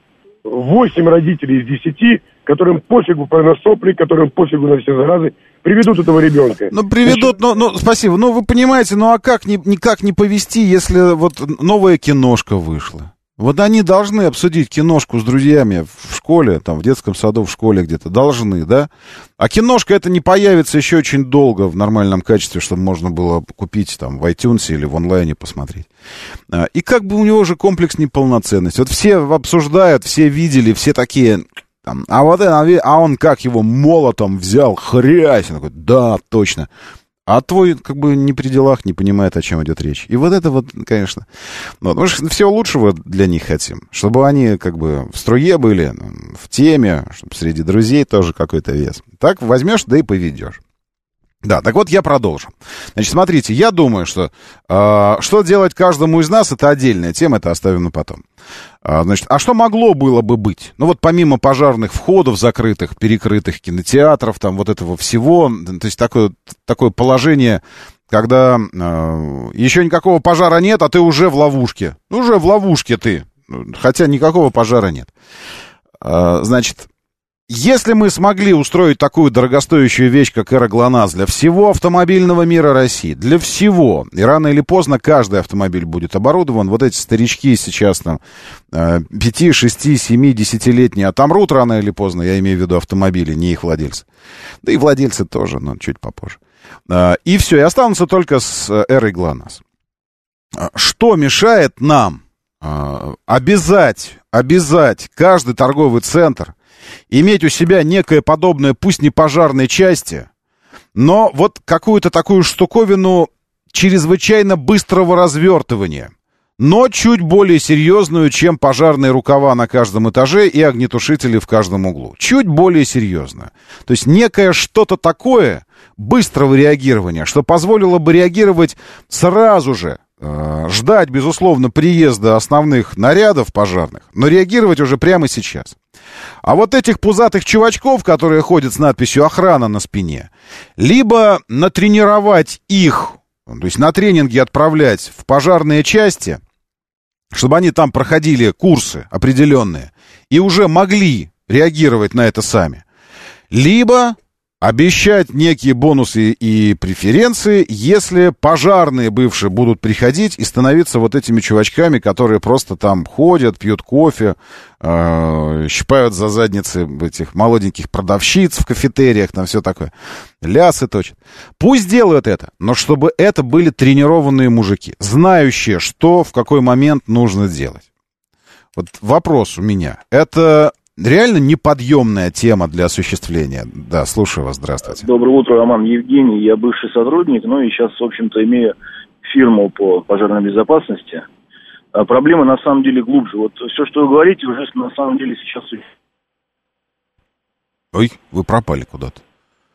8 родителей из 10, которым пофигу на сопли, которым пофигу на все заразы, приведут этого ребенка. Ну, приведут, спасибо. Ну, вы понимаете, а как никак не повести, если вот новая киношка вышла? Вот они должны обсудить киношку с друзьями в школе, там, в детском саду, в школе где-то. Должны, да? А киношка это не появится еще очень долго в нормальном качестве, чтобы можно было купить там в iTunes или в онлайне посмотреть. И как бы у него уже комплекс неполноценности. Вот все обсуждают, все видели, все такие... Там, а он как его молотом взял, хрясь. Он такой, да, точно. А твой, как бы, не при делах, не понимает, о чем идет речь. И вот это вот, конечно. Мы же всего лучшего для них хотим. Чтобы они, как бы, в струе были, в теме, чтобы среди друзей тоже какой-то вес. Так возьмешь, да и поведешь. Да, так вот я продолжу. Значит, смотрите, я думаю, что что делать каждому из нас, это отдельная тема, это оставим на потом. Значит, а что могло было бы быть? Ну вот помимо пожарных входов закрытых, перекрытых кинотеатров, там вот этого всего, то есть такое положение, когда еще никакого пожара нет, а ты уже в ловушке. Уже в ловушке ты, хотя никакого пожара нет. Значит... Если мы смогли устроить такую дорогостоящую вещь, как эра ГЛОНАСС для всего автомобильного мира России, для всего, и рано или поздно каждый автомобиль будет оборудован, вот эти старички сейчас там 5, 6, 7, 10-летние отомрут рано или поздно, я имею в виду автомобили, не их владельцы. Да и владельцы тоже, но чуть попозже. И все, и останутся только с эрой ГЛОНАСС. Что мешает нам обязать каждый торговый центр иметь у себя некое подобное, пусть не пожарной части, но вот какую-то такую штуковину чрезвычайно быстрого развертывания, но чуть более серьезную, чем пожарные рукава на каждом этаже и огнетушители в каждом углу. Чуть более серьезную. То есть некое что-то такое быстрого реагирования, что позволило бы реагировать сразу же, ждать, безусловно, приезда основных нарядов пожарных, но реагировать уже прямо сейчас. А вот этих пузатых чувачков, которые ходят с надписью «Охрана» на спине, либо натренировать их, то есть на тренинги отправлять в пожарные части, чтобы они там проходили курсы определенные и уже могли реагировать на это сами, либо обещать некие бонусы и преференции, если пожарные бывшие будут приходить и становиться вот этими чувачками, которые просто там ходят, пьют кофе, щипают за задницы этих молоденьких продавщиц в кафетериях, там все такое, лясы точат. Пусть делают это, но чтобы это были тренированные мужики, знающие, что в какой момент нужно делать. Вот вопрос у меня. Это реально неподъемная тема для осуществления. Да, слушаю вас, здравствуйте. Доброе утро, Роман, Евгений. Я бывший сотрудник, ну и сейчас, в общем-то, имею фирму по пожарной безопасности. Проблема на самом деле глубже. Вот все, что вы говорите, уже на самом деле сейчас... Ой, вы пропали куда-то.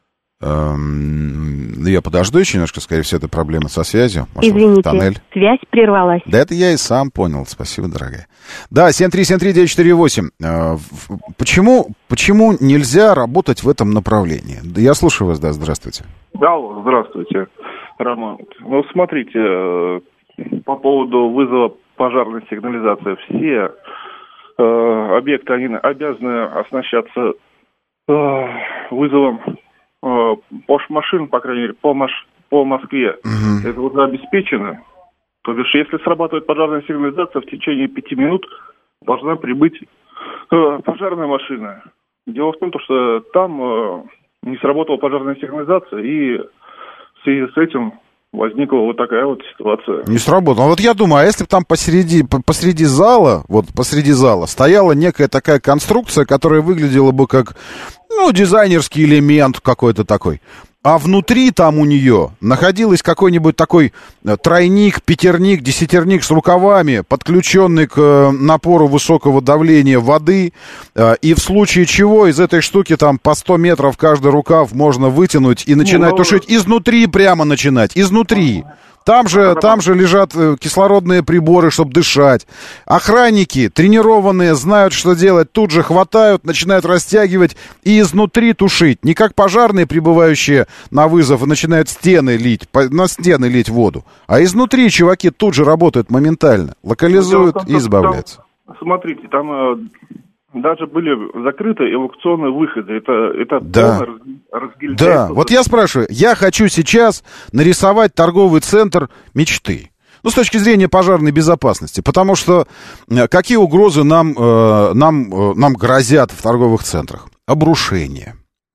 Я подожду еще немножко, скорее всего, это проблема со связью. Может, извините, тоннель. Связь прервалась. Да это я и сам понял, спасибо, дорогая. Да, 7373948. Почему нельзя работать в этом направлении? Да, я слушаю вас, да, здравствуйте. Да, здравствуйте, Роман. Ну, смотрите, по поводу вызова пожарной сигнализации. Все объекты, они обязаны оснащаться вызовом машин, по крайней мере, по Москве. Угу. Это уже обеспечено. То бишь, если срабатывает пожарная сигнализация, в течение 5 минут должна прибыть пожарная машина. Дело в том, что там не сработала пожарная сигнализация, и в связи с этим возникла вот такая вот ситуация. Не сработало. Вот я думаю, а если бы там посреди зала стояла некая такая конструкция, которая выглядела бы как, дизайнерский элемент какой-то такой, а внутри там у нее находился какой-нибудь такой тройник, пятерник, десятерник с рукавами, подключенный к напору высокого давления воды, и в случае чего из этой штуки там по 100 метров каждый рукав можно вытянуть и начинать тушить изнутри, прямо начинать, изнутри. Там же лежат кислородные приборы, чтобы дышать. Охранники, тренированные, знают, что делать. Тут же хватают, начинают растягивать и изнутри тушить. Не как пожарные, прибывающие на вызов, и начинают на стены лить воду. А изнутри чуваки тут же работают моментально. Локализуют и избавляются. Смотрите, там даже были закрыты эвакуационные выходы. Это да. Да, вот я спрашиваю, я хочу сейчас нарисовать торговый центр мечты. С точки зрения пожарной безопасности. Потому что какие угрозы нам грозят в торговых центрах? Обрушение.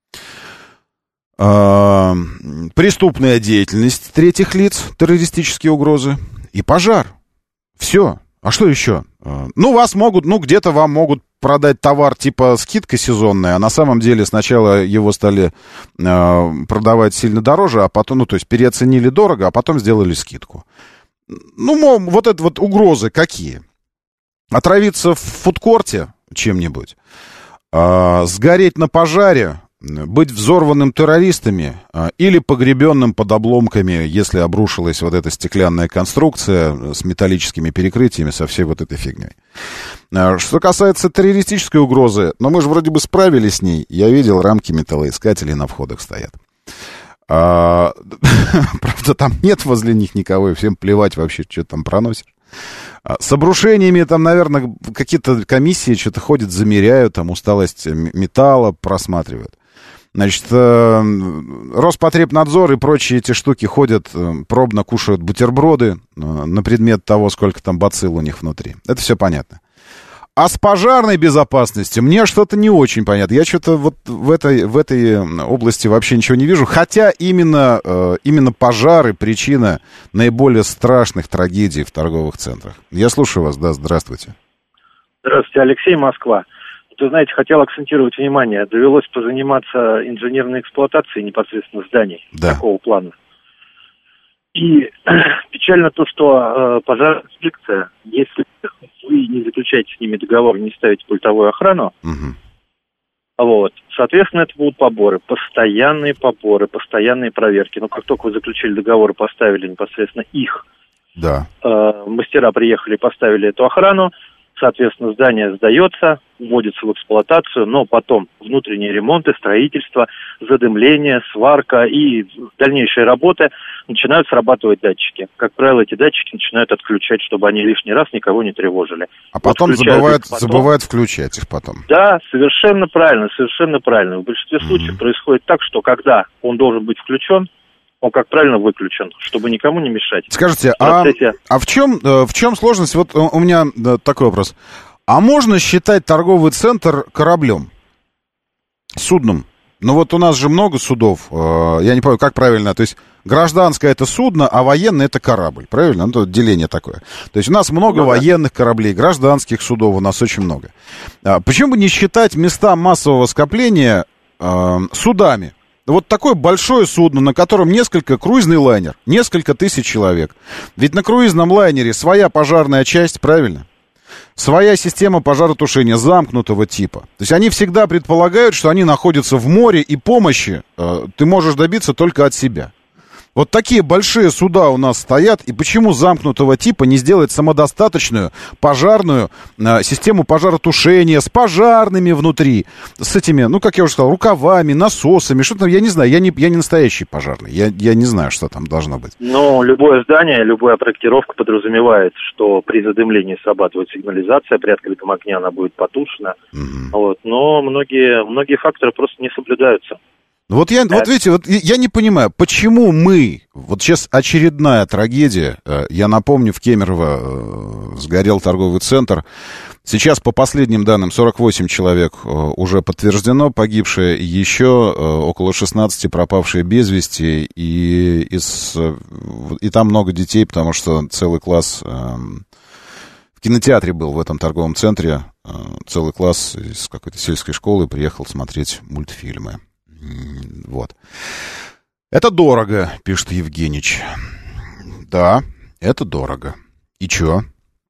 Преступная деятельность третьих лиц, террористические угрозы и пожар. Все. А что еще? Где-то вам могут продать товар типа скидка сезонная, а на самом деле сначала его стали продавать сильно дороже, а потом, то есть переоценили дорого, а потом сделали скидку. Вот это вот угрозы какие? Отравиться в фудкорте чем-нибудь, сгореть на пожаре, быть взорванным террористами или погребенным под обломками, если обрушилась вот эта стеклянная конструкция с металлическими перекрытиями, со всей вот этой фигней. Что касается террористической угрозы, мы же вроде бы справились с ней. Я видел, рамки металлоискателей на входах стоят. Правда, там нет возле них никого, и всем плевать вообще, что там проносишь. С обрушениями там, наверное, какие-то комиссии что-то ходят, замеряют, там усталость металла просматривают. Значит, Роспотребнадзор и прочие эти штуки ходят, пробно кушают бутерброды на предмет того, сколько там бацилл у них внутри. Это все понятно. А с пожарной безопасностью мне что-то не очень понятно. Я что-то вот в этой области вообще ничего не вижу. Хотя именно пожары причина наиболее страшных трагедий в торговых центрах. Я слушаю вас, да, здравствуйте. Здравствуйте, Алексей, Москва. Вы знаете, хотел акцентировать внимание. Довелось позаниматься инженерной эксплуатацией непосредственно зданий такого плана. И печально то, что пожарная инспекция, если вы не заключаете с ними договор, не ставите пультовую охрану, вот, соответственно, это будут поборы, постоянные проверки. Но как только вы заключили договор и поставили непосредственно их, мастера приехали и поставили эту охрану, соответственно, здание сдается, вводится в эксплуатацию, но потом внутренние ремонты, строительство, задымление, сварка и дальнейшие работы начинают срабатывать датчики. Как правило, эти датчики начинают отключать, чтобы они лишний раз никого не тревожили. А потом забывают включать их потом. Да, совершенно правильно. В большинстве случаев происходит так, что когда он должен быть включен, он, как правильно, выключен, чтобы никому не мешать. Скажите, а в чем сложность? Вот у меня такой вопрос. А можно считать торговый центр кораблем? Судном? Ну вот у нас же много судов. Я не помню, как правильно. То есть гражданское — это судно, а военное — это корабль. Правильно? Ну, тут деление такое. То есть у нас много военных кораблей, гражданских судов у нас очень много. Почему бы не считать места массового скопления судами? Вот такое большое судно, на котором круизный лайнер, несколько тысяч человек. Ведь на круизном лайнере своя пожарная часть, правильно? Своя система пожаротушения замкнутого типа. То есть они всегда предполагают, что они находятся в море, и помощи ты можешь добиться только от себя. Вот такие большие суда у нас стоят, и почему замкнутого типа не сделать самодостаточную пожарную систему пожаротушения с пожарными внутри, с этими, ну, как я уже сказал, рукавами, насосами, что там, я не знаю, я не настоящий пожарный, я не знаю, что там должно быть. Ну, любое здание, любая проектировка подразумевает, что при задымлении срабатывает сигнализация, при открытом огне она будет потушена, вот, но многие факторы просто не соблюдаются. Вот видите, я не понимаю, почему вот сейчас очередная трагедия, я напомню, в Кемерово сгорел торговый центр, сейчас по последним данным 48 человек уже подтверждено погибшие, еще около 16 пропавшие без вести, и там много детей, потому что целый класс в кинотеатре был в этом торговом центре, целый класс из какой-то сельской школы приехал смотреть мультфильмы. Вот. Это дорого, пишет Евгеньевич. Да, это дорого. И чё?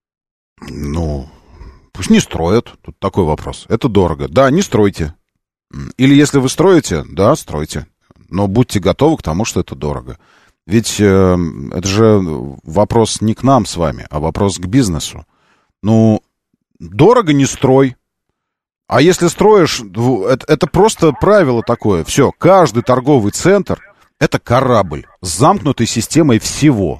Ну, пусть не строят. Тут такой вопрос. Это дорого. Да, не стройте. Или если вы строите, да, стройте. Но будьте готовы к тому, что это дорого. Ведь это же вопрос не к нам с вами, а вопрос к бизнесу. Ну, дорого не строй. А если строишь, это просто правило такое. Все, каждый торговый центр — это корабль с замкнутой системой всего.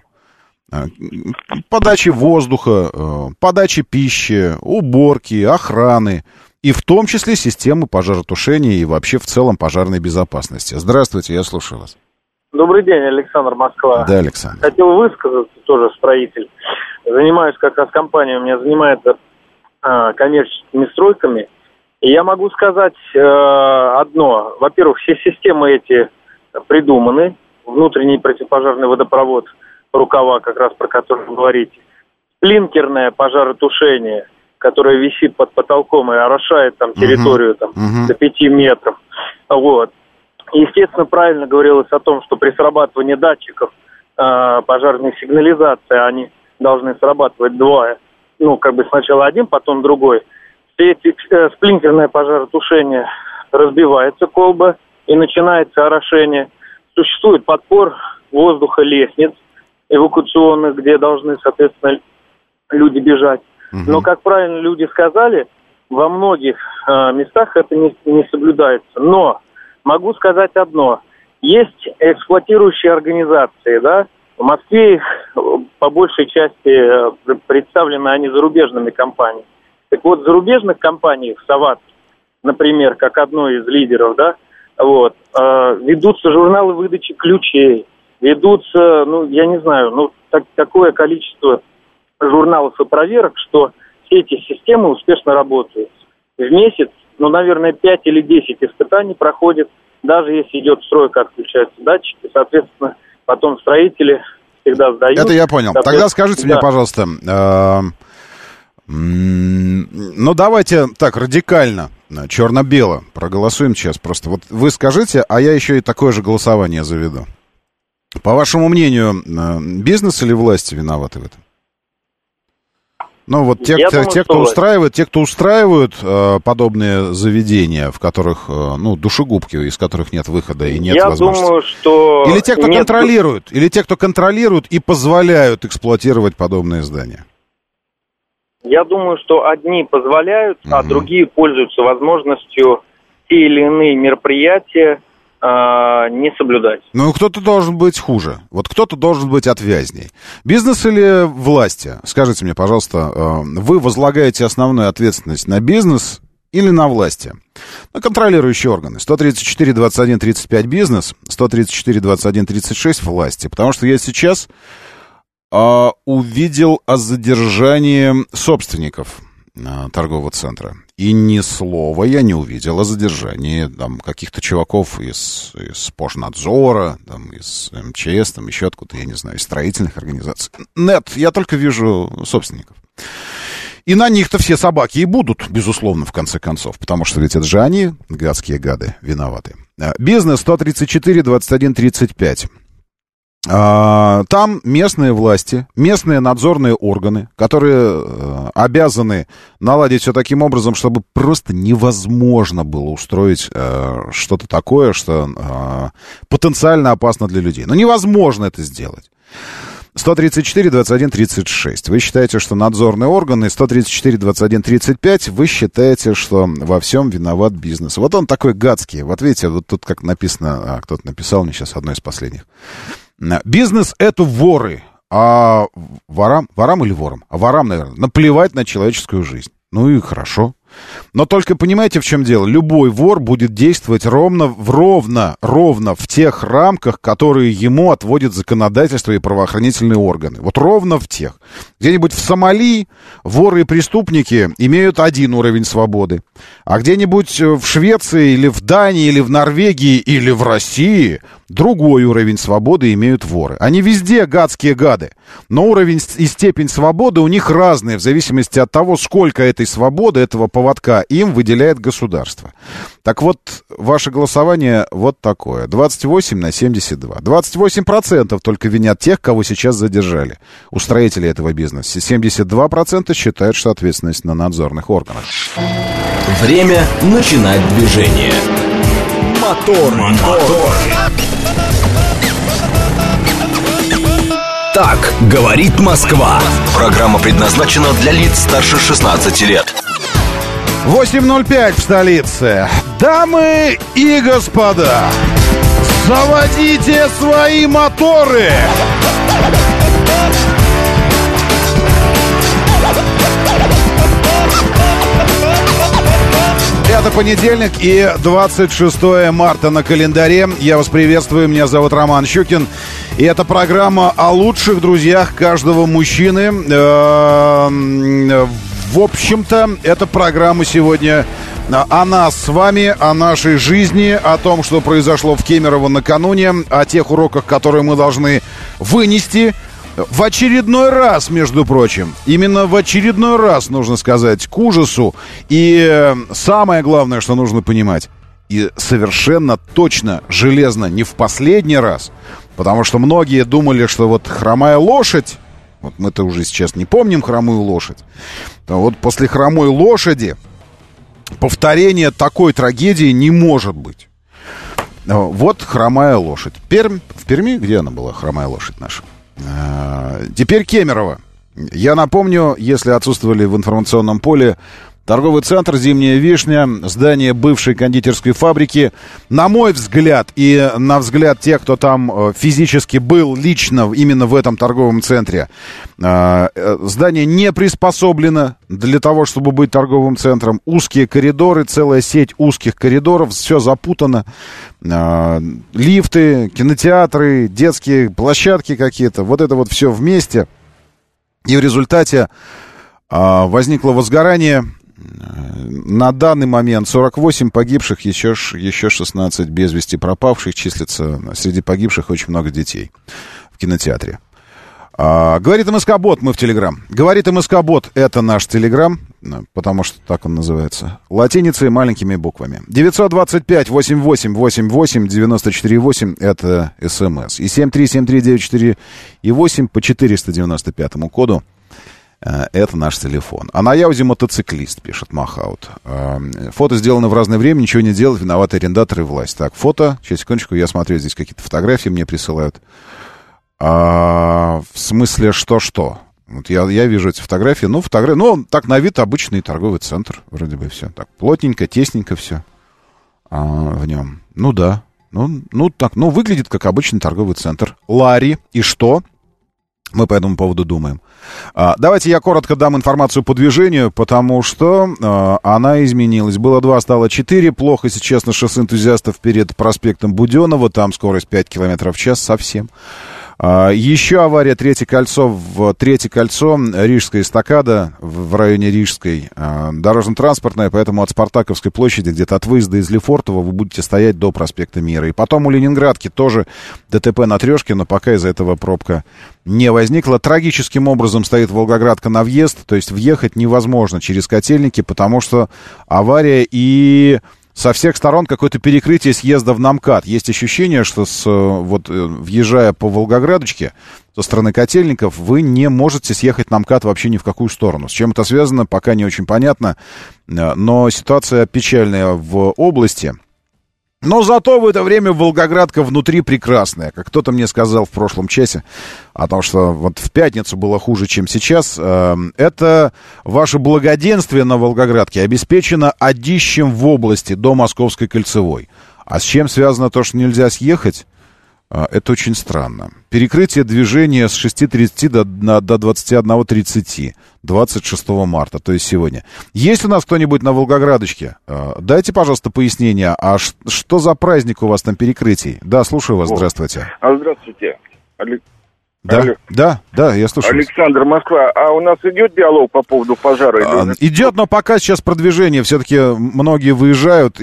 Подачи воздуха, подачи пищи, уборки, охраны. И в том числе системы пожаротушения и вообще в целом пожарной безопасности. Здравствуйте, я слушаю вас. Добрый день, Александр, Москва. Да, Александр. Хотел высказаться, тоже строитель. Занимаюсь как раз компанией, у меня занимается коммерческими стройками. И я могу сказать одно. Во-первых, все системы эти придуманы. Внутренний противопожарный водопровод, рукава, как раз про который вы говорите. Сплинкерное пожаротушение, которое висит под потолком и орошает там территорию до 5 метров. Вот. Естественно, правильно говорилось о том, что при срабатывании датчиков пожарной сигнализации они должны срабатывать два. Ну, как бы сначала один, потом другой. Сплинкерное пожаротушение, разбивается колба и начинается орошение. Существует подпор воздуха лестниц эвакуационных, где должны, соответственно, люди бежать. Но, как правильно люди сказали, во многих местах это не соблюдается. Но могу сказать одно. Есть эксплуатирующие организации, да? В Москве их по большей части представлены они зарубежными компаниями. Так вот, в зарубежных компаниях, САВАТ, например, как одной из лидеров, да, вот, ведутся журналы выдачи ключей, ведутся, ну, я не знаю, такое количество журналов и проверок, что все эти системы успешно работают. В месяц, наверное, 5 или 10 испытаний проходит, даже если идет стройка, отключаются датчики, соответственно, потом строители всегда сдают. Это я понял. Тогда скажите мне, пожалуйста, Ну, давайте так, радикально, черно-бело проголосуем сейчас. Просто вот вы скажите, а я еще и такое же голосование заведу. По вашему мнению, бизнес или власти виноваты в этом? Ну, вот те, кто устраивают подобные заведения, в которых, ну, душегубки, из которых нет выхода и нет возможности. Думаю, что... Или те, кто контролируют и позволяют эксплуатировать подобные здания. Я думаю, что одни позволяют, а другие пользуются возможностью те или иные мероприятия не соблюдать. Ну, кто-то должен быть хуже. Вот кто-то должен быть отвязней. Бизнес или власти? Скажите мне, пожалуйста, вы возлагаете основную ответственность на бизнес или на власти? На контролирующие органы. 134, 21, 35 бизнес, 134, 21, 36 власти. Потому что я сейчас увидел о задержании собственников торгового центра. И ни слова я не увидел о задержании там каких-то чуваков из Пожнадзора, там, из МЧС, там еще откуда-то, я не знаю, из строительных организаций. Нет, я только вижу собственников. И на них-то все собаки и будут, безусловно, в конце концов. Потому что ведь это же они, гадские гады, виноваты. Бизнес 134, 21, 35. Там местные власти, местные надзорные органы, которые обязаны наладить все таким образом, чтобы просто невозможно было устроить что-то такое, что потенциально опасно для людей. Но невозможно это сделать. 134, 21, 36. Вы считаете, что надзорные органы, 134, 21, 35, вы считаете, что во всем виноват бизнес. Вот он такой гадский. Вот видите, вот тут как написано, кто-то написал мне сейчас одно из последних. Бизнес — это воры. А ворам или ворам? А ворам, наверное, наплевать на человеческую жизнь. Ну и хорошо. Но только понимаете, в чем дело? Любой вор будет действовать ровно в тех рамках, которые ему отводят законодательство и правоохранительные органы. Вот ровно в тех. Где-нибудь в Сомали воры и преступники имеют один уровень свободы. А где-нибудь в Швеции или в Дании, или в Норвегии, или в России другой уровень свободы имеют воры. Они везде гадские гады. Но уровень и степень свободы у них разные, в зависимости от того, сколько этой свободы, этого поводка им выделяет государство. Так вот, ваше голосование вот такое. 28 на 72. 28% только винят тех, кого сейчас задержали. Устроители этого бизнеса. 72% считают, что ответственность на надзорных органах. Время начинать движение. Мотор. Так говорит Москва. Программа предназначена для лиц старше 16 лет. 8:05 в столице. Дамы и господа, заводите свои моторы! Это понедельник и 26 марта на календаре. Я вас приветствую, меня зовут Роман Щукин. И это программа о лучших друзьях каждого мужчины. В общем-то, эта программа сегодня о нас с вами, о нашей жизни, о том, что произошло в Кемерово накануне, о тех уроках, которые мы должны вынести. В очередной раз, между прочим, именно в очередной раз, нужно сказать, к ужасу. И самое главное, что нужно понимать, и совершенно точно, железно, не в последний раз, потому что многие думали, что вот хромая лошадь, вот мы-то уже сейчас не помним хромую лошадь, то вот после хромой лошади повторения такой трагедии не может быть. Вот хромая лошадь. Пермь, в Перми, где она была, хромая лошадь наша? Теперь Кемерово. Я напомню, если отсутствовали в информационном поле, торговый центр «Зимняя вишня», здание бывшей кондитерской фабрики. На мой взгляд и на взгляд тех, кто там физически был лично именно в этом торговом центре, здание не приспособлено для того, чтобы быть торговым центром. Узкие коридоры, целая сеть узких коридоров, все запутано. Лифты, кинотеатры, детские площадки какие-то. Вот это вот все вместе. И в результате возникло возгорание. На данный момент 48 погибших, еще 16 без вести пропавших числится. Среди погибших очень много детей в кинотеатре. Говорит МСК-бот, мы в Телеграм. Говорит МСК-бот, это наш Телеграм, потому что так он называется. Латиницей и маленькими буквами. 925-88-88-94-8, это СМС. И 7373948 по 495 коду. Это наш телефон. А на Яузе мотоциклист, пишет Махаут. Фото сделано в разное время, ничего не делают, виноваты арендаторы и власть. Так, фото, сейчас, секундочку, я смотрю, здесь какие-то фотографии мне присылают. В смысле, что? Вот я вижу эти фотографии. Ну, так на вид обычный торговый центр. Вроде бы все. Так, плотненько, тесненько все в нем. Ну, да. Ну, выглядит как обычный торговый центр. Ларри. И что? Мы по этому поводу думаем. Давайте я коротко дам информацию по движению, потому что она изменилась. Было 2, стало 4. Плохо сейчас на шоссе энтузиастов перед проспектом Буденова. Там скорость 5 км в час совсем. Еще авария, третье кольцо, Рижская эстакада в районе Рижской, дорожно-транспортная, поэтому от Спартаковской площади, где-то от выезда из Лефортово, вы будете стоять до проспекта Мира. И потом у Ленинградки тоже ДТП на Трешке, но пока из-за этого пробка не возникла. Трагическим образом стоит Волгоградка на въезд, то есть въехать невозможно через Котельники, потому что авария и... Со всех сторон какое-то перекрытие съезда в на МКАД. Есть ощущение, что въезжая по Волгоградочке со стороны Котельников, вы не можете съехать на МКАД вообще ни в какую сторону. С чем это связано, пока не очень понятно. Но ситуация печальная в области. Но зато в это время Волгоградка внутри прекрасная. Как кто-то мне сказал в прошлом часе о том, что вот в пятницу было хуже, чем сейчас. Это ваше благоденствие на Волгоградке обеспечено одищем в области до Московской кольцевой. А с чем связано то, что нельзя съехать? Это очень странно. Перекрытие движения с 6:30 до 21:30, 26 марта, то есть сегодня. Есть у нас кто-нибудь на Волгоградочке? Дайте, пожалуйста, пояснение, а что за праздник у вас там перекрытий? Да, слушаю вас, здравствуйте. Здравствуйте. Да, я слушаю. Александр, Москва. А у нас идет диалог по поводу пожара? Идет, но пока сейчас продвижение. Все-таки многие выезжают,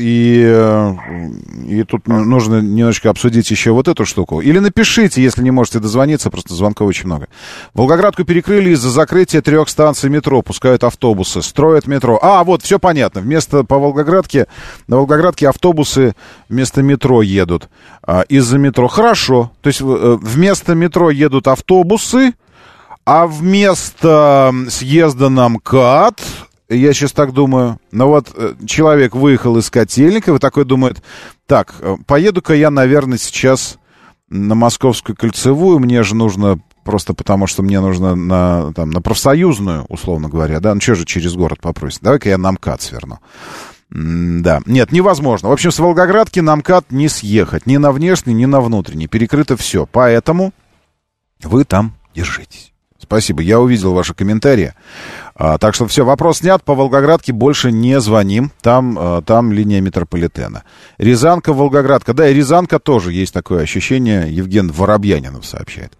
и тут нужно немножечко обсудить еще вот эту штуку. Или напишите, если не можете дозвониться, просто звонков очень много. Волгоградку перекрыли из-за закрытия 3 станций метро. Пускают автобусы, строят метро. Вот, все понятно. На Волгоградке автобусы вместо метро едут. Из-за метро. Хорошо. То есть вместо метро едут автобусы, а вместо съезда на МКАД, я сейчас так думаю, человек выехал из Котельников и такой думает, так, поеду-ка я, наверное, сейчас на Московскую кольцевую, мне же нужно, просто потому что мне нужно на профсоюзную, условно говоря, да, что же через город попросить, давай-ка я на МКАД сверну. Да, нет, невозможно. В общем, с Волгоградки на МКАД не съехать, ни на внешний, ни на внутренний, перекрыто все, поэтому... Вы там держитесь. Спасибо, я увидел ваши комментарии. Так что все, вопрос снят. По Волгоградке больше не звоним. Там линия метрополитена. Рязанка, Волгоградка. Да, и Рязанка тоже есть такое ощущение. Евген Воробьянинов сообщает.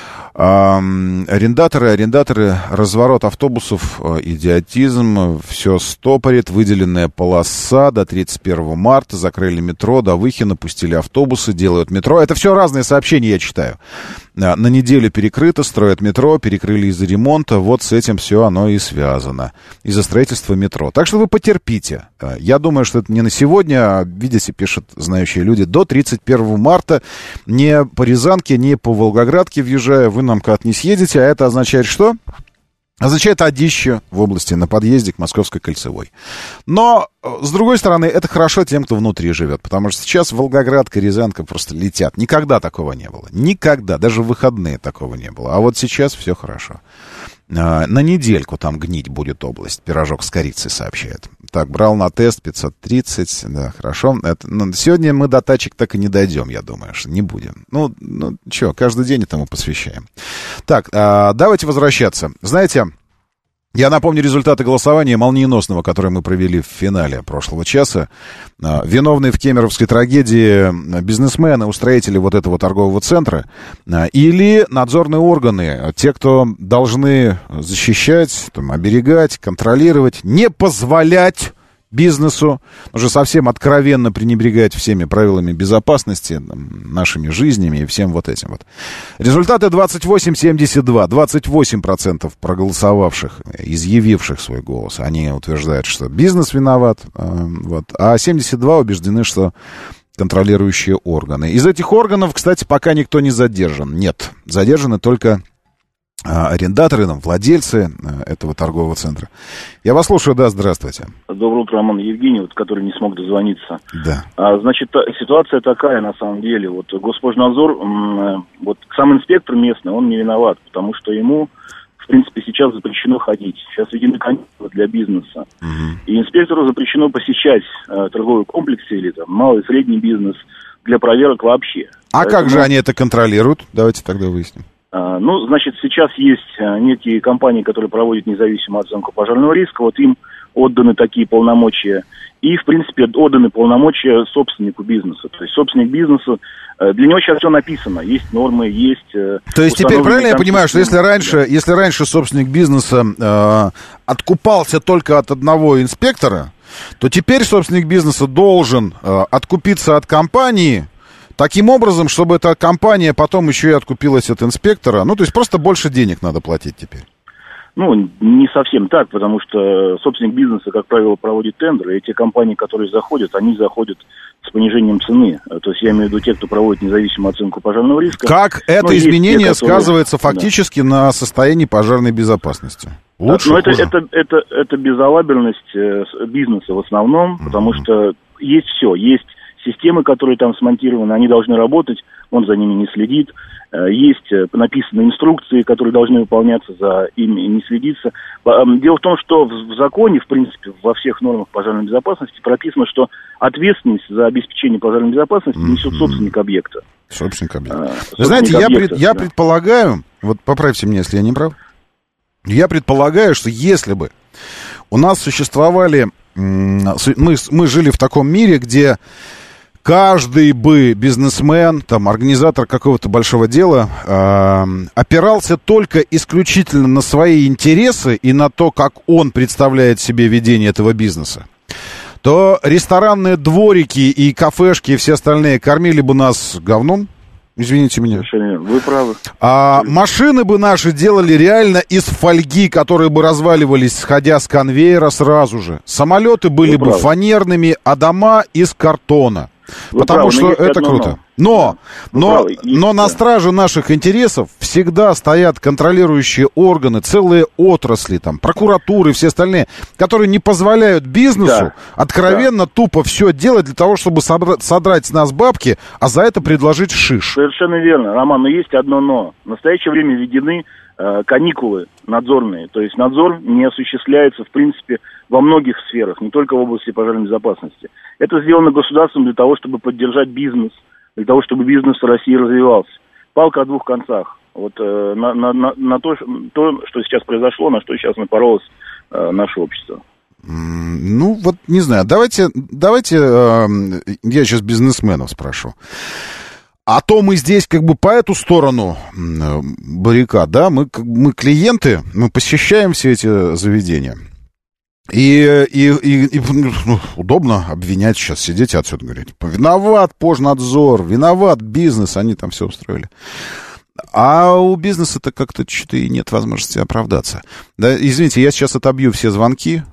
Арендаторы, разворот автобусов, идиотизм, все стопорит, выделенная полоса до 31 марта, закрыли метро, до Выхина пустили автобусы, делают метро. Это все разные сообщения, я читаю. На неделю перекрыто, строят метро, перекрыли из-за ремонта, вот с этим все оно и связано, из-за строительства метро. Так что вы потерпите. Я думаю, что это не на сегодня, видите, пишут знающие люди, до 31 марта не по Рязанке, не по Волгоградке въезжая, вы на МКАД не съедете, а это означает что? Означает одище в области на подъезде к Московской кольцевой. Но, с другой стороны, это хорошо тем, кто внутри живет, потому что сейчас Волгоградка, Рязанка просто летят. Никогда такого не было. Никогда. Даже в выходные такого не было. А вот сейчас все хорошо. На недельку там гнить будет область. Пирожок с корицей сообщает. Так, брал на тест 530. Да, хорошо. Сегодня мы до тачек так и не дойдем, я думаю, что не будем. Каждый день этому посвящаем. Так, давайте возвращаться. Знаете, я напомню результаты голосования молниеносного, которое мы провели в финале прошлого часа. Виновные в кемеровской трагедии бизнесмены, устроители вот этого торгового центра, или надзорные органы, те, кто должны защищать, оберегать, контролировать, не позволять бизнесу, уже совсем откровенно пренебрегать всеми правилами безопасности, нашими жизнями и всем вот этим вот. Результаты 28-72. 28% проголосовавших, изъявивших свой голос, они утверждают, что бизнес виноват, вот, а 72 убеждены, что контролирующие органы. Из этих органов, кстати, пока никто не задержан. Нет, задержаны только арендаторы, владельцы этого торгового центра. Я вас слушаю, да, здравствуйте. Доброе утро, Роман. Евгений, который не смог дозвониться. Да. Значит, ситуация такая, на самом деле. Вот Госпожнадзор, вот сам инспектор местный, он не виноват, потому что ему, в принципе, сейчас запрещено ходить. Сейчас введены каникулы для бизнеса. И инспектору запрещено посещать торговые комплексы или там малый и средний бизнес для проверок вообще. А поэтому... как же они это контролируют? Давайте тогда выясним. Ну, значит, сейчас есть некие компании, которые проводят независимую оценку пожарного риска, вот им отданы такие полномочия, и, в принципе, отданы полномочия собственнику бизнеса. То есть собственник бизнеса, для него сейчас все написано, есть нормы, есть... То есть теперь правильно я понимаю, что если раньше собственник бизнеса откупался только от одного инспектора, то теперь собственник бизнеса должен откупиться от компании... Таким образом, чтобы эта компания потом еще и откупилась от инспектора, ну, то есть просто больше денег надо платить теперь. Ну, не совсем так, потому что собственник бизнеса, как правило, проводит тендеры, и те компании, которые заходят, они заходят с понижением цены. То есть я имею в виду те, кто проводит независимую оценку пожарного риска. Как это изменение сказывается фактически на состоянии пожарной безопасности? Лучше, но это безалаберность бизнеса в основном, потому что есть все, есть системы, которые там смонтированы, они должны работать, он за ними не следит. Есть написаны инструкции, которые должны выполняться, за ими не следится. Дело в том, что в законе, в принципе, во всех нормах пожарной безопасности прописано, что ответственность за обеспечение пожарной безопасности несет собственник объекта. Собственник объекта. Вы знаете, я предполагаю, вот поправьте меня, если я не прав, я предполагаю, что если бы у нас существовали, мы жили в таком мире, где каждый бы бизнесмен, там, организатор какого-то большого дела опирался только исключительно на свои интересы и на то, как он представляет себе ведение этого бизнеса, то ресторанные дворики и кафешки и все остальные кормили бы нас говном. Извините меня. Вы правы. А машины бы наши делали реально из фольги, которые бы разваливались, сходя с конвейера сразу же. Самолеты были бы фанерными, а дома из картона. Потому что это круто. Но на страже наших интересов всегда стоят контролирующие органы, целые отрасли, там, прокуратуры и все остальные, которые не позволяют бизнесу откровенно тупо все делать для того, чтобы содрать с нас бабки, а за это предложить шиш. Совершенно верно, Роман, но есть одно но. В настоящее время введены каникулы надзорные, то есть надзор не осуществляется, в принципе, во многих сферах, не только в области пожарной безопасности. Это сделано государством для того, чтобы поддержать бизнес, для того, чтобы бизнес в России развивался. Палка о двух концах. Вот на то, что сейчас произошло, на что сейчас напоролось наше общество. Ну, вот не знаю. Давайте я сейчас бизнесменов спрошу. А то мы здесь как бы по эту сторону баррикад, да, мы клиенты, мы посещаем все эти заведения. И удобно обвинять сейчас, сидеть и отсюда говорить. Виноват Пожнадзор, виноват бизнес, они там все устроили. А у бизнеса-то как-то что-то и нет возможности оправдаться. Да, извините, я сейчас отобью все звонки.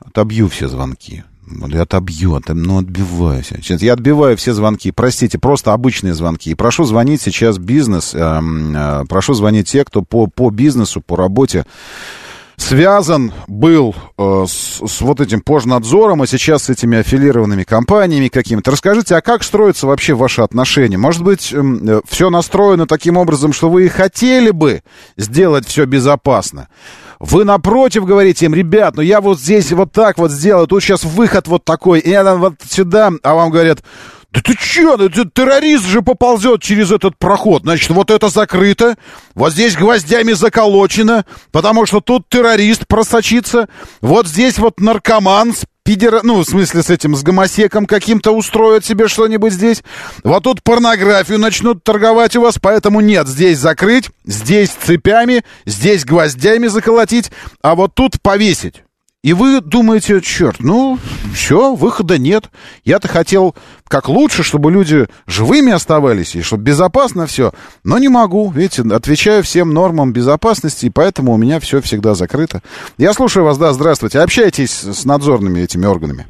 Я отбиваю. Сейчас я отбиваю все звонки. Простите, просто обычные звонки. И прошу звонить сейчас бизнес. Прошу звонить те, кто по бизнесу, по работе связан был с вот этим Пожнадзором, а сейчас с этими аффилированными компаниями какими-то. Расскажите, а как строятся вообще ваши отношения? Может быть, все настроено таким образом, что вы и хотели бы сделать все безопасно? Вы напротив говорите им: ребят, ну я вот здесь вот так вот сделаю, тут сейчас выход вот такой, и я вот сюда, а вам говорят: да ты чё, террорист же поползет через этот проход, значит, вот это закрыто, вот здесь гвоздями заколочено, потому что тут террорист просочится, вот здесь вот наркоман с в смысле с гомосеком каким-то устроят себе что-нибудь здесь, вот тут порнографию начнут торговать у вас, поэтому нет, здесь закрыть, здесь цепями, здесь гвоздями заколотить, а вот тут повесить. И вы думаете, черт, ну, все, выхода нет. Я-то хотел как лучше, чтобы люди живыми оставались, и чтобы безопасно все. Но не могу, видите, отвечаю всем нормам безопасности, и поэтому у меня все всегда закрыто. Я слушаю вас, да, здравствуйте. Общайтесь с надзорными этими органами.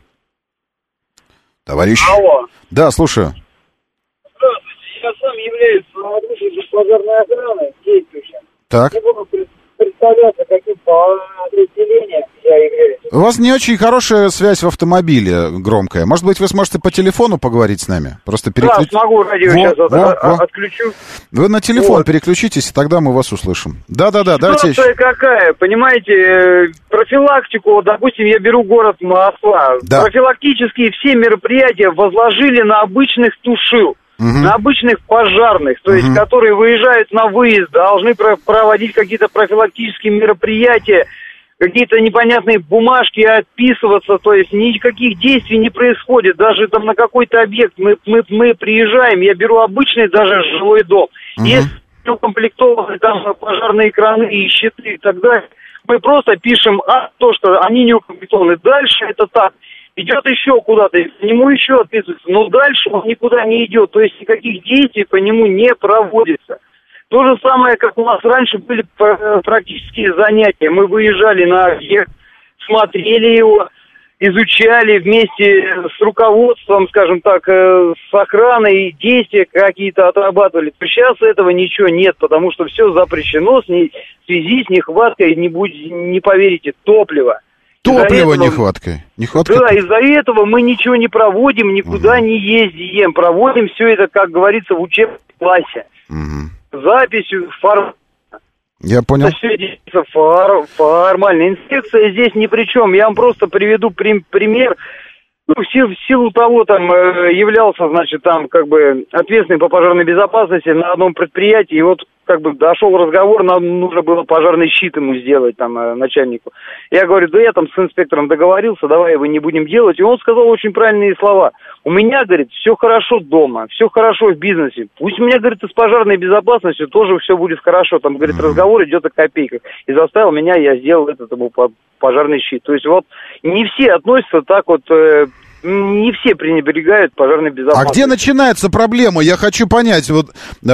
Товарищ. Алло. Да, слушаю. Здравствуйте, я сам являюсь сотрудником пожарной охраны, действующим. Так. Не буду представляться, каким подразделением я являюсь. У вас не очень хорошая связь в автомобиле, громкая. Может быть, вы сможете по телефону поговорить с нами? Просто переключить. Да, смогу, радио сейчас отключу. Вы на телефон переключитесь, и тогда мы вас услышим. Да-да-да, давайте. Ситуация какая, понимаете, профилактику, допустим, я беру город Москва. Да. Профилактические все мероприятия возложили на обычных тушил. На обычных пожарных, то есть, которые выезжают на выезд, должны проводить какие-то профилактические мероприятия, какие-то непонятные бумажки отписываться, то есть никаких действий не происходит, даже там на какой-то объект мы приезжаем, я беру обычный даже жилой дом, если укомплектованы там пожарные краны и щиты и так далее, мы просто пишем то, что они не укомплектованы, дальше это так. Идет еще куда-то, к нему еще отписывается, но дальше он никуда не идет, то есть никаких действий по нему не проводится. То же самое, как у нас раньше были практические занятия. Мы выезжали на объект, смотрели его, изучали вместе с руководством, скажем так, с охраной, действия какие-то отрабатывали. Сейчас этого ничего нет, потому что все запрещено в связи с нехваткой, не поверите, топлива. Топлива нехваткой. Да, из-за этого мы ничего не проводим, никуда не ездим. Проводим все это, как говорится, в учебном классе. Записью, Я понял. Это все делается формально. Инспекция здесь ни при чем. Я вам просто приведу пример. Ну, в силу того, там, являлся, значит, там, как бы, ответственный по пожарной безопасности на одном предприятии, и вот, как бы, дошел разговор, нам нужно было пожарный щит ему сделать, там, начальнику. Я говорю, да я там с инспектором договорился, давай его не будем делать, и он сказал очень правильные слова. У меня, говорит, все хорошо дома, все хорошо в бизнесе, пусть у меня, говорит, и с пожарной безопасностью тоже все будет хорошо, там, говорит, разговор идет о копейках, и заставил меня, я сделал этот ему пожарный щит. То есть, вот, не все относятся так вот... Не все пренебрегают пожарной безопасностью. А где начинается проблема? Я хочу понять, вот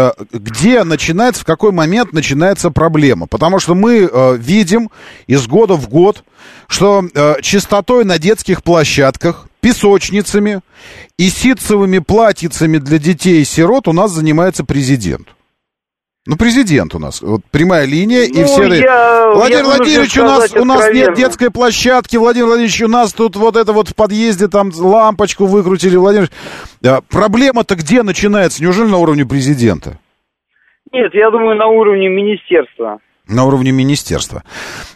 где начинается, в какой момент начинается проблема? Потому что мы видим из года в год, что чистотой на детских площадках, песочницами и ситцевыми платьицами для детей и сирот у нас занимается президент. Ну, президент у нас. Вот прямая линия, и все... Владимир Владимирович, у нас нет детской площадки. Владимир Владимирович, у нас тут вот это вот в подъезде, там лампочку выкрутили. Владимир проблема-то где начинается? Неужели на уровне президента? Нет, я думаю, на уровне министерства. На уровне министерства.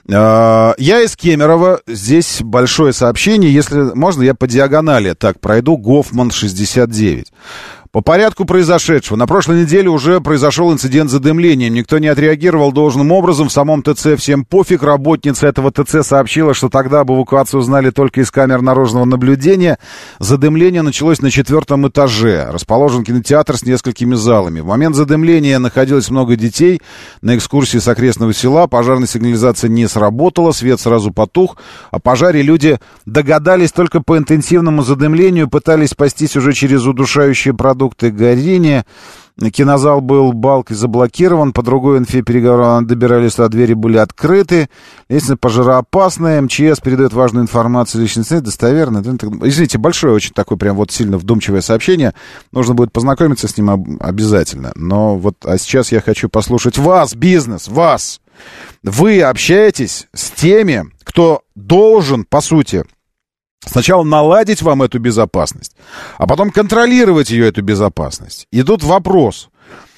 Я из Кемерово. Здесь большое сообщение. Если можно, я по диагонали так пройду. Гофман 69. По порядку произошедшего. На прошлой неделе уже произошел инцидент с задымлением. Никто не отреагировал должным образом. В самом ТЦ всем пофиг. Работница этого ТЦ сообщила, что тогда об эвакуации узнали только из камер наружного наблюдения. Задымление началось на 4-м этаже. Расположен кинотеатр с несколькими залами. В момент задымления находилось много детей на экскурсии с окрестного села. Пожарная сигнализация не сработала. Свет сразу потух. О пожаре люди догадались только по интенсивному задымлению. Пытались спастись уже через удушающие продукты горения. Кинозал был балкой заблокирован. По другой инфе переговоров добирались, а двери были открыты. Лестница пожароопасная. МЧС передает важную информацию. Личности достоверно. Извините, большое очень такое прям вот сильно вдумчивое сообщение. Нужно будет познакомиться с ним обязательно. Но вот, а сейчас я хочу послушать вас, бизнес, вас. Вы общаетесь с теми, кто должен, по сути, сначала наладить вам эту безопасность, а потом контролировать ее, эту безопасность. И тут вопрос.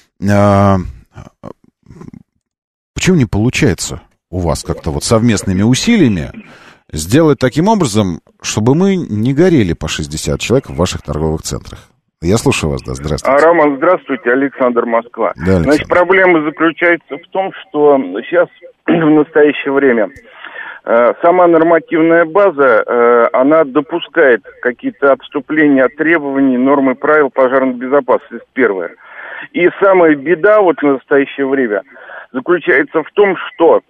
Почему не получается у вас как-то вот совместными усилиями сделать таким образом, чтобы мы не горели по 60 человек в ваших торговых центрах? Я слушаю вас, да, здравствуйте. Роман, здравствуйте, Александр, Москва. Да, Александр. Значит, проблема заключается в том, что сейчас, в настоящее время, сама нормативная база, она допускает какие-то отступления от требований, норм и правил пожарной безопасности, первое. И самая беда вот в настоящее время заключается в том, что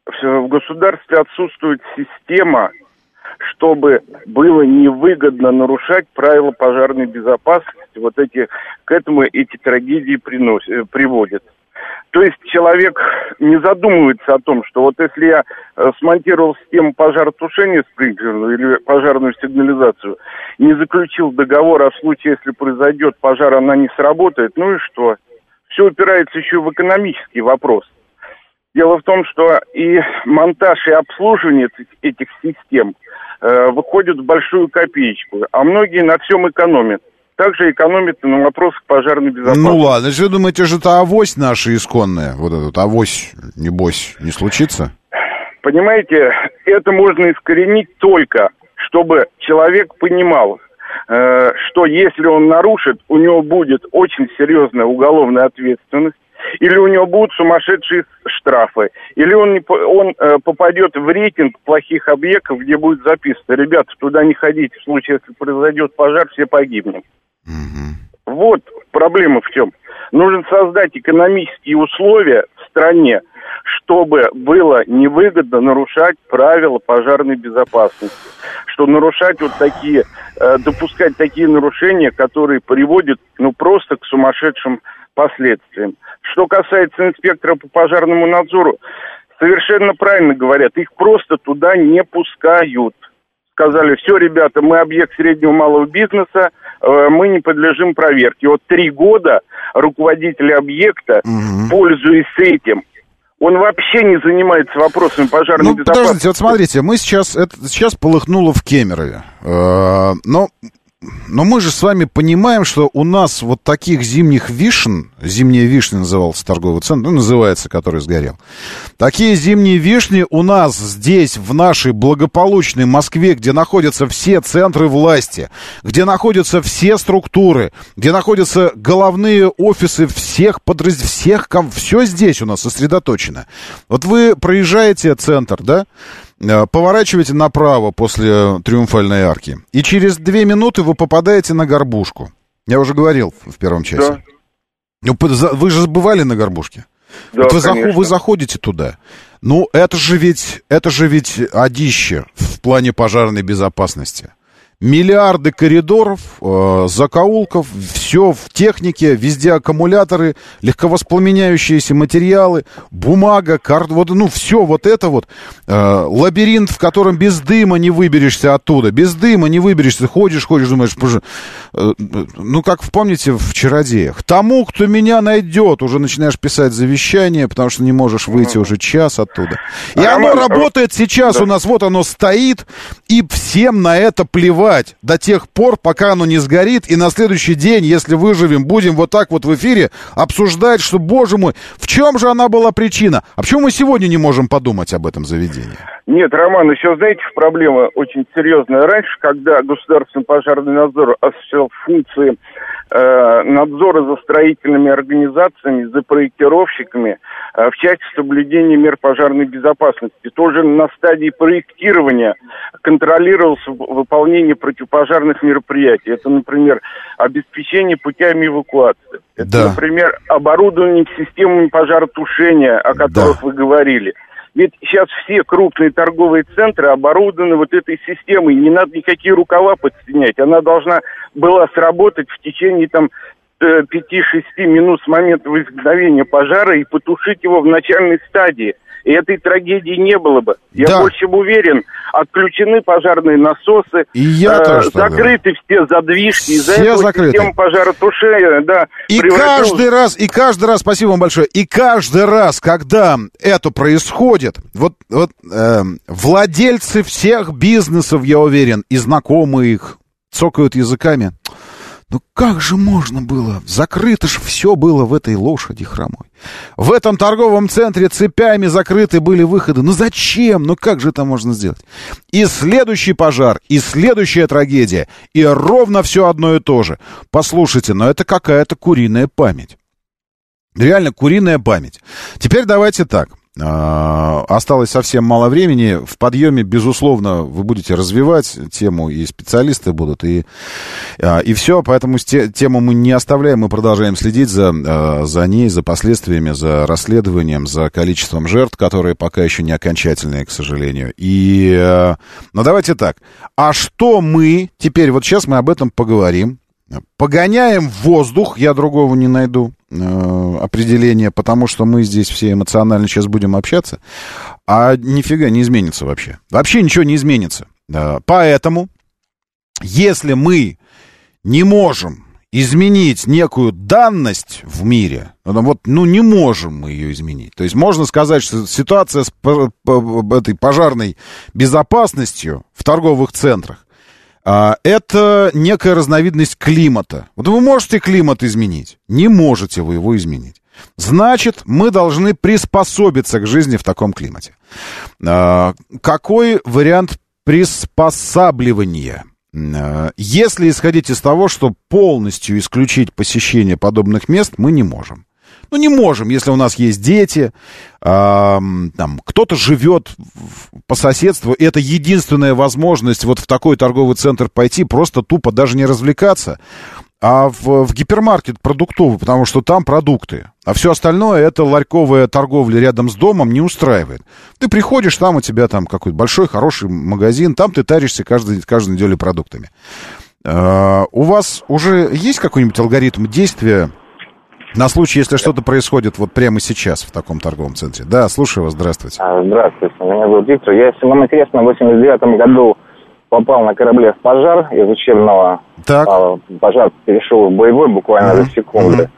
в государстве отсутствует система, чтобы было невыгодно нарушать правила пожарной безопасности. Вот к этому эти трагедии приводят. То есть человек не задумывается о том, что вот если я смонтировал систему пожаротушения спринклерную или пожарную сигнализацию, не заключил договор, а в случае, если произойдет пожар, она не сработает, ну и что? Все упирается еще в экономический вопрос. Дело в том, что и монтаж, и обслуживание этих систем выходят в большую копеечку, а многие на всем экономят. Также экономят на вопросах пожарной безопасности. Ну ладно, если вы думаете, что это авось наша исконная, вот этот авось, небось, не случится? Понимаете, это можно искоренить только, чтобы человек понимал, что если он нарушит, у него будет очень серьезная уголовная ответственность, или у него будут сумасшедшие штрафы, или он попадет в рейтинг плохих объектов, где будет записано: ребята, туда не ходите, в случае, если произойдет пожар, все погибнем. Вот проблема в чем. Нужно создать экономические условия в стране, чтобы было невыгодно нарушать правила пожарной безопасности. Что нарушать вот такие, допускать такие нарушения, которые приводят, просто к сумасшедшим последствиям. Что касается инспектора по пожарному надзору, совершенно правильно говорят, их просто туда не пускают. Сказали: все, ребята, мы объект среднего малого бизнеса, мы не подлежим проверке. Вот 3 года руководитель объекта, пользуясь этим, он вообще не занимается вопросами пожарной безопасности. Подождите, вот смотрите, сейчас полыхнуло в Кемерове, но мы же с вами понимаем, что у нас вот таких зимних вишен, зимняя вишня назывался торговый центр, называется, который сгорел. Такие зимние вишни у нас здесь, в нашей благополучной Москве, где находятся все центры власти, где находятся все структуры, где находятся головные офисы всех подразделений, все здесь у нас сосредоточено. Вот вы проезжаете центр, да? Поворачиваете направо после Триумфальной арки, и через 2 минуты вы попадаете на Горбушку. Я уже говорил в первом часе. Да. Вы же бывали на Горбушке? Да, вот вы заходите туда. Это же ведь одище в плане пожарной безопасности. Миллиарды коридоров, закоулков, все в технике, везде аккумуляторы, легковоспламеняющиеся материалы, бумага, все вот это вот. Лабиринт, в котором без дыма не выберешься оттуда, без дыма не выберешься, ходишь, думаешь, как помните в «Чародеях». Тому, кто меня найдет, уже начинаешь писать завещание, потому что не можешь выйти уже час оттуда. И оно работает сейчас у нас, вот оно стоит, и всем на это плевать. До тех пор, пока оно не сгорит, и на следующий день, если выживем, будем вот так вот в эфире обсуждать, что, боже мой, в чем же она была причина? А почему мы сегодня не можем подумать об этом заведении? Нет, Роман, еще, знаете, проблема очень серьезная. Раньше, когда Государственный пожарный надзор осуществлял функции надзора за строительными организациями, за проектировщиками в части соблюдения мер пожарной безопасности, тоже на стадии проектирования контролировалось выполнение противопожарных мероприятий. Это, например, обеспечение путями эвакуации. Это, например, оборудование системами пожаротушения, о которых вы говорили. Ведь сейчас все крупные торговые центры оборудованы вот этой системой. Не надо никакие рукава подсоединять. Она должна была сработать в течение 5-6 минут с момента возникновения пожара и потушить его в начальной стадии. И этой трагедии не было бы. Я больше чем уверен, отключены пожарные насосы, и я тоже закрыты все задвижки, из-за этого закрыты. Система пожаротушения, И каждый раз, спасибо вам большое, и каждый раз, когда это происходит, владельцы всех бизнесов, я уверен, и знакомые их цокают языками. Как же можно было? Закрыто ж все было в этой лошади хромой. В этом торговом центре цепями закрыты были выходы. Зачем? Как же это можно сделать? И следующий пожар, и следующая трагедия, и ровно все одно и то же. Послушайте, это какая-то куриная память. Реально куриная память. Теперь давайте так. Осталось совсем мало времени. В подъеме, безусловно, вы будете развивать тему, и специалисты будут, и все. Поэтому тему мы не оставляем, мы продолжаем следить за ней, за последствиями, за расследованием, за количеством жертв, которые пока еще не окончательные, к сожалению. Но давайте так. А что мы, теперь вот сейчас мы об этом поговорим. Погоняем в воздух, я другого не найду определения, потому что мы здесь все эмоционально сейчас будем общаться, а нифига не изменится вообще. Вообще ничего не изменится. Поэтому, если мы не можем изменить некую данность в мире, не можем мы ее изменить. То есть можно сказать, что ситуация с этой пожарной безопасностью в торговых центрах, это некая разновидность климата. Вот вы можете климат изменить? Не можете вы его изменить. Значит, мы должны приспособиться к жизни в таком климате. Какой вариант приспосабливания? Если исходить из того, что полностью исключить посещение подобных мест мы не можем. Не можем, если у нас есть дети, кто-то живет по соседству, и это единственная возможность вот в такой торговый центр пойти, просто тупо даже не развлекаться, а в гипермаркет продуктовый, потому что там продукты. А все остальное, это ларьковая торговля рядом с домом, не устраивает. Ты приходишь, там у тебя там какой-то большой, хороший магазин, там ты таришься каждую неделю продуктами. У вас уже есть какой-нибудь алгоритм действия на случай, если что-то происходит вот прямо сейчас в таком торговом центре? Да, слушаю вас, здравствуйте. Здравствуйте, меня зовут Виктор. Я, если вам интересно, в 89 году попал на корабле в пожар из учебного. Так. Пожар перешел в боевой буквально за секунды.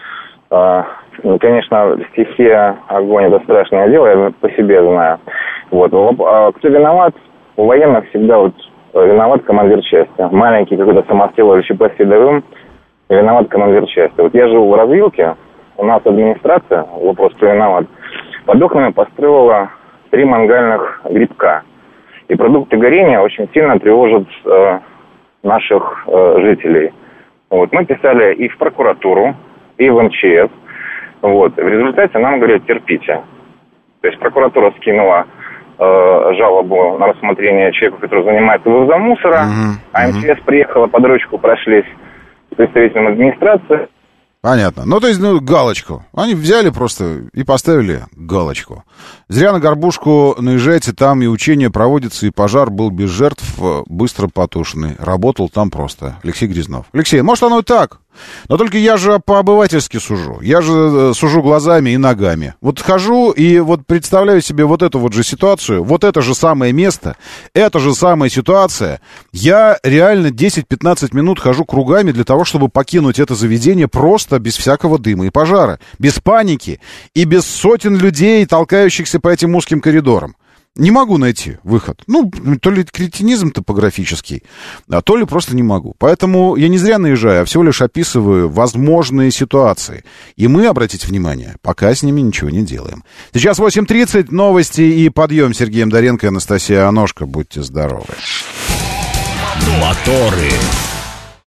Конечно, стихия, огонь — это страшное дело, я по себе знаю. Вот. Кто виноват? У военных всегда виноват командир части. Маленький какой-то самострел или ЧП с рядовым, виноват командир части. Вот я живу в развилке, у нас администрация, вопрос, кто виноват, под окнами построила 3 мангальных грибка. И продукты горения очень сильно тревожат наших жителей. Вот. Мы писали и в прокуратуру, и в МЧС. Вот. В результате нам говорят: терпите. То есть прокуратура скинула жалобу на рассмотрение человека, который занимается вывозом мусора, а МЧС приехала, под ручку прошлись с представителем администрации. Понятно. То есть, галочку. Они взяли просто и поставили галочку. Зря на горбушку наезжайте, там и учения проводятся, и пожар был без жертв, быстро потушенный. Работал там просто Алексей Грязнов. Алексей, может, оно и так, но только я же по-обывательски сужу. Я же сужу глазами и ногами. Вот хожу и вот представляю себе вот эту вот же ситуацию, вот это же самое место, эта же самая ситуация. Я реально 10-15 минут хожу кругами для того, чтобы покинуть это заведение просто без всякого дыма и пожара, без паники и без сотен людей, толкающихся по этим узким коридорам. Не могу найти выход. То ли кретинизм топографический, то ли просто не могу. Поэтому я не зря наезжаю, а всего лишь описываю возможные ситуации. И мы, обратите внимание, пока с ними ничего не делаем. Сейчас 8:30, новости и подъем. Сергей Мдоренко и Анастасия Аношко. Будьте здоровы. Моторы.